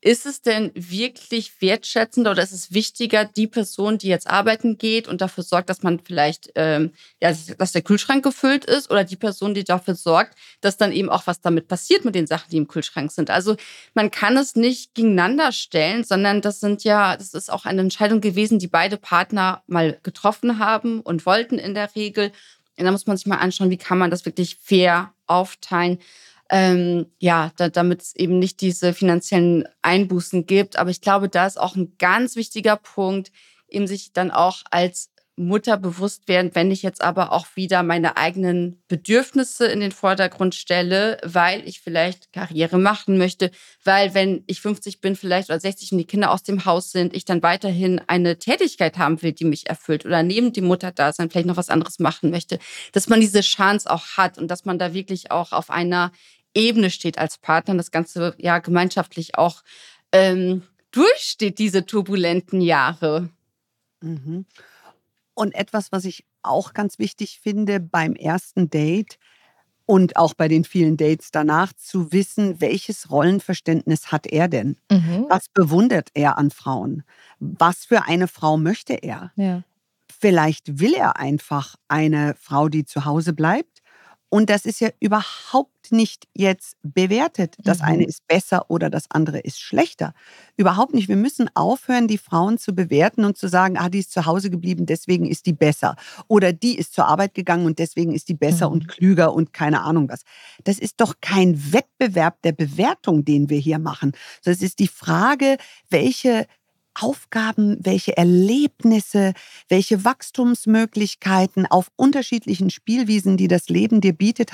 ist es denn wirklich wertschätzender oder ist es wichtiger, die Person, die jetzt arbeiten geht und dafür sorgt, dass man vielleicht, dass der Kühlschrank gefüllt ist, oder die Person, die dafür sorgt, dass dann eben auch was damit passiert mit den Sachen, die im Kühlschrank sind? Also man kann es nicht gegeneinander stellen, sondern das ist auch eine Entscheidung gewesen, die beide Partner mal getroffen haben und wollten in der Regel. Und da muss man sich mal anschauen, wie kann man das wirklich fair aufteilen. Damit es eben nicht diese finanziellen Einbußen gibt. Aber ich glaube, da ist auch ein ganz wichtiger Punkt, eben sich dann auch als Mutter bewusst werden, wenn ich jetzt aber auch wieder meine eigenen Bedürfnisse in den Vordergrund stelle, weil ich vielleicht Karriere machen möchte, weil wenn ich 50 bin vielleicht oder 60 und die Kinder aus dem Haus sind, ich dann weiterhin eine Tätigkeit haben will, die mich erfüllt, oder neben dem Mutterdasein vielleicht noch was anderes machen möchte, dass man diese Chance auch hat und dass man da wirklich auch auf einer Ebene steht als Partner und das Ganze ja gemeinschaftlich auch durchsteht, diese turbulenten Jahre. Mhm. Und etwas, was ich auch ganz wichtig finde beim ersten Date und auch bei den vielen Dates danach, zu wissen, welches Rollenverständnis hat er denn? Mhm. Was bewundert er an Frauen? Was für eine Frau möchte er? Ja. Vielleicht will er einfach eine Frau, die zu Hause bleibt. Und das ist ja überhaupt nicht jetzt bewertet. Das eine ist besser oder das andere ist schlechter. Überhaupt nicht. Wir müssen aufhören, die Frauen zu bewerten und zu sagen, die ist zu Hause geblieben, deswegen ist die besser. Oder die ist zur Arbeit gegangen und deswegen ist die besser und klüger und keine Ahnung was. Das ist doch kein Wettbewerb der Bewertung, den wir hier machen. Das ist die Frage, welche Aufgaben, welche Erlebnisse, welche Wachstumsmöglichkeiten auf unterschiedlichen Spielwiesen, die das Leben dir bietet,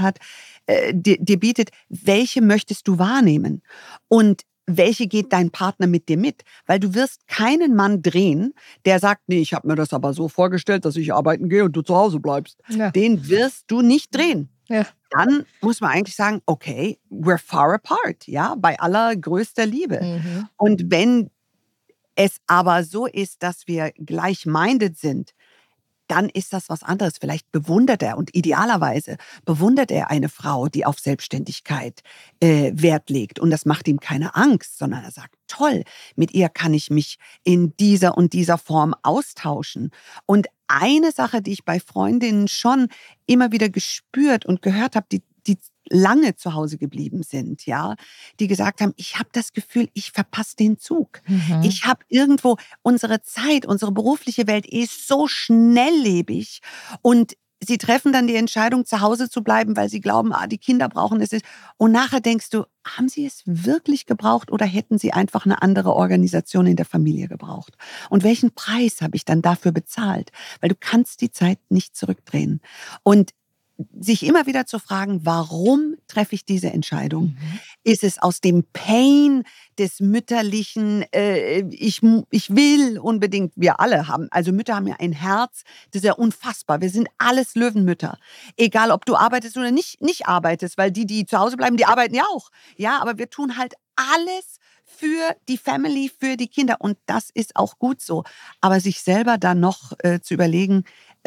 welche möchtest du wahrnehmen? Und welche geht dein Partner mit dir mit? Weil du wirst keinen Mann drehen, der sagt, nee, ich habe mir das aber so vorgestellt, dass ich arbeiten gehe und du zu Hause bleibst. Ja. Den wirst du nicht drehen. Ja. Dann muss man eigentlich sagen, okay, we're far apart, ja, bei allergrößter Liebe. Und wenn es aber so ist, dass wir gleich-minded sind, dann ist das was anderes. Vielleicht bewundert er und idealerweise bewundert er eine Frau, die auf Selbstständigkeit Wert legt. Und das macht ihm keine Angst, sondern er sagt, toll, mit ihr kann ich mich in dieser und dieser Form austauschen. Und eine Sache, die ich bei Freundinnen schon immer wieder gespürt und gehört habe, die lange zu Hause geblieben sind, ja, die gesagt haben, ich habe das Gefühl, ich verpasse den Zug. Ich habe irgendwo unsere Zeit, unsere berufliche Welt ist so schnelllebig und sie treffen dann die Entscheidung, zu Hause zu bleiben, weil sie glauben, die Kinder brauchen es. Und nachher denkst du, haben sie es wirklich gebraucht oder hätten sie einfach eine andere Organisation in der Familie gebraucht? Und welchen Preis habe ich dann dafür bezahlt? Weil du kannst die Zeit nicht zurückdrehen. Und sich immer wieder zu fragen, warum treffe ich diese Entscheidung? Ist es aus dem Pain des mütterlichen, ich will unbedingt, wir alle haben, also Mütter haben ja ein Herz, das ist ja unfassbar. Wir sind alles Löwenmütter. Egal, ob du arbeitest oder nicht arbeitest, weil die zu Hause bleiben, die arbeiten ja auch. Ja, aber wir tun halt alles für die Family, für die Kinder. Und das ist auch gut so. Aber sich selber dann noch zu überlegen,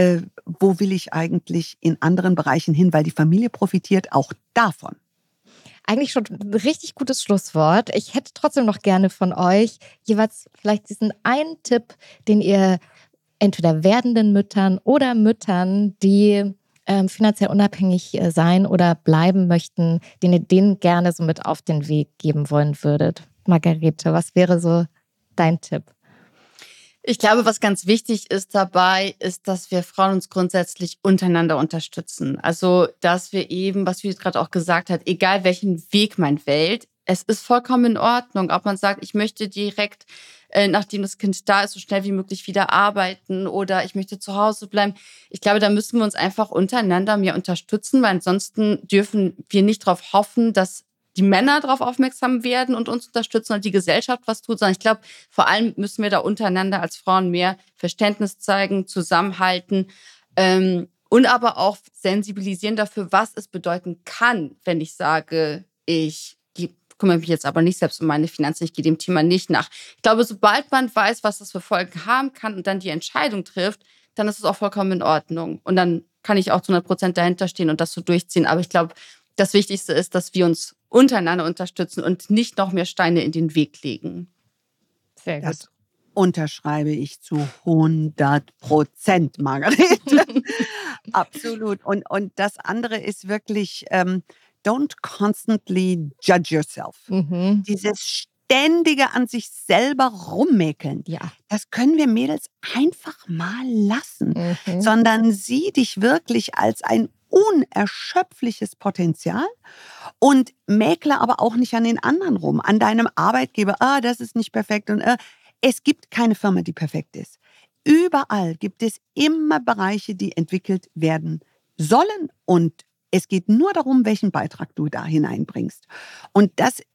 wo will ich eigentlich in anderen Bereichen hin, weil die Familie profitiert auch davon. Eigentlich schon ein richtig gutes Schlusswort. Ich hätte trotzdem noch gerne von euch jeweils vielleicht diesen einen Tipp, den ihr entweder werdenden Müttern oder Müttern, die finanziell unabhängig sein oder bleiben möchten, den ihr denen gerne so mit auf den Weg geben wollen würdet. Margarete, was wäre so dein Tipp? Ich glaube, was ganz wichtig ist dabei, ist, dass wir Frauen uns grundsätzlich untereinander unterstützen. Also, dass wir eben, was Judith gerade auch gesagt hat, egal welchen Weg man wählt, es ist vollkommen in Ordnung, ob man sagt, ich möchte direkt, nachdem das Kind da ist, so schnell wie möglich wieder arbeiten oder ich möchte zu Hause bleiben. Ich glaube, da müssen wir uns einfach untereinander mehr unterstützen, weil ansonsten dürfen wir nicht darauf hoffen, dass die Männer darauf aufmerksam werden und uns unterstützen und die Gesellschaft was tut, sondern ich glaube, vor allem müssen wir da untereinander als Frauen mehr Verständnis zeigen, zusammenhalten und aber auch sensibilisieren dafür, was es bedeuten kann, wenn ich sage, ich kümmere mich jetzt aber nicht selbst um meine Finanzen, ich gehe dem Thema nicht nach. Ich glaube, sobald man weiß, was das für Folgen haben kann und dann die Entscheidung trifft, dann ist es auch vollkommen in Ordnung. Und dann kann ich auch zu 100% dahinter stehen und das so durchziehen. Aber ich glaube, das Wichtigste ist, dass wir uns untereinander unterstützen und nicht noch mehr Steine in den Weg legen. Sehr gut. Das unterschreibe ich zu 100%, Margarete. Absolut. Und das andere ist wirklich, don't constantly judge yourself. Dieses ständige an sich selber rummäkeln, das können wir Mädels einfach mal lassen, sondern sieh dich wirklich als ein unerschöpfliches Potenzial und mäkle aber auch nicht an den anderen rum, an deinem Arbeitgeber, das ist nicht perfekt und es gibt keine Firma, die perfekt ist. Überall gibt es immer Bereiche, die entwickelt werden sollen und es geht nur darum, welchen Beitrag du da hineinbringst. Und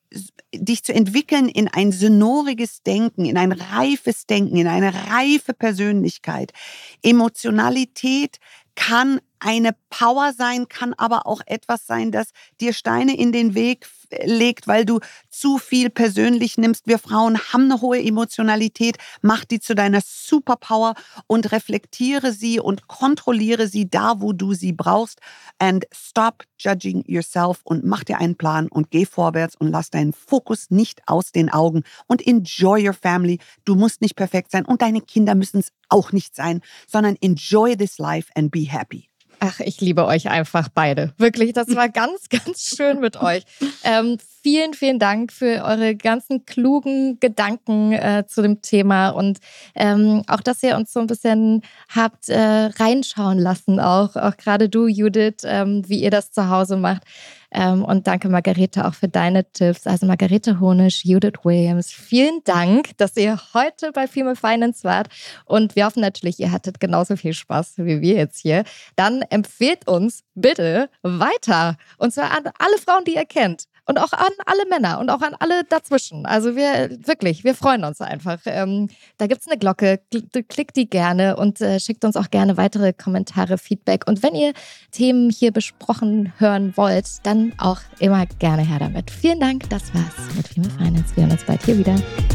dich zu entwickeln in ein sonoriges Denken, in ein reifes Denken, in eine reife Persönlichkeit. Emotionalität kann eine Power sein, kann aber auch etwas sein, das dir Steine in den Weg legt, weil du zu viel persönlich nimmst. Wir Frauen haben eine hohe Emotionalität, mach die zu deiner Superpower und reflektiere sie und kontrolliere sie da, wo du sie brauchst. And stop judging yourself und mach dir einen Plan und geh vorwärts und lass deinen Fokus nicht aus den Augen und enjoy your family. Du musst nicht perfekt sein und deine Kinder müssen es auch nicht sein, sondern enjoy this life and be happy. Ach, ich liebe euch einfach beide. Wirklich, das war ganz, ganz schön mit euch. Vielen, vielen Dank für eure ganzen klugen Gedanken zu dem Thema und auch, dass ihr uns so ein bisschen habt reinschauen lassen, auch gerade du, Judith, wie ihr das zu Hause macht. Und danke, Margarete, auch für deine Tipps. Also Margarete Honisch, Judith Williams, vielen Dank, dass ihr heute bei Female Finance wart. Und wir hoffen natürlich, ihr hattet genauso viel Spaß wie wir jetzt hier. Dann empfehlt uns bitte weiter. Und zwar an alle Frauen, die ihr kennt. Und auch an alle Männer und auch an alle dazwischen. Also wir freuen uns einfach. Da gibt es eine Glocke, klickt die gerne und schickt uns auch gerne weitere Kommentare, Feedback. Und wenn ihr Themen hier besprochen hören wollt, dann auch immer gerne her damit. Vielen Dank, das war's mit Female Finance. Wir hören uns bald hier wieder.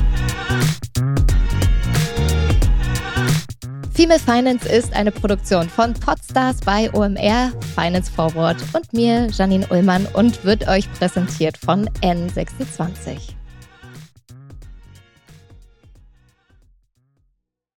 Female Finance ist eine Produktion von Podstars bei OMR, Finance Forward und mir, Janine Ullmann, und wird euch präsentiert von N26.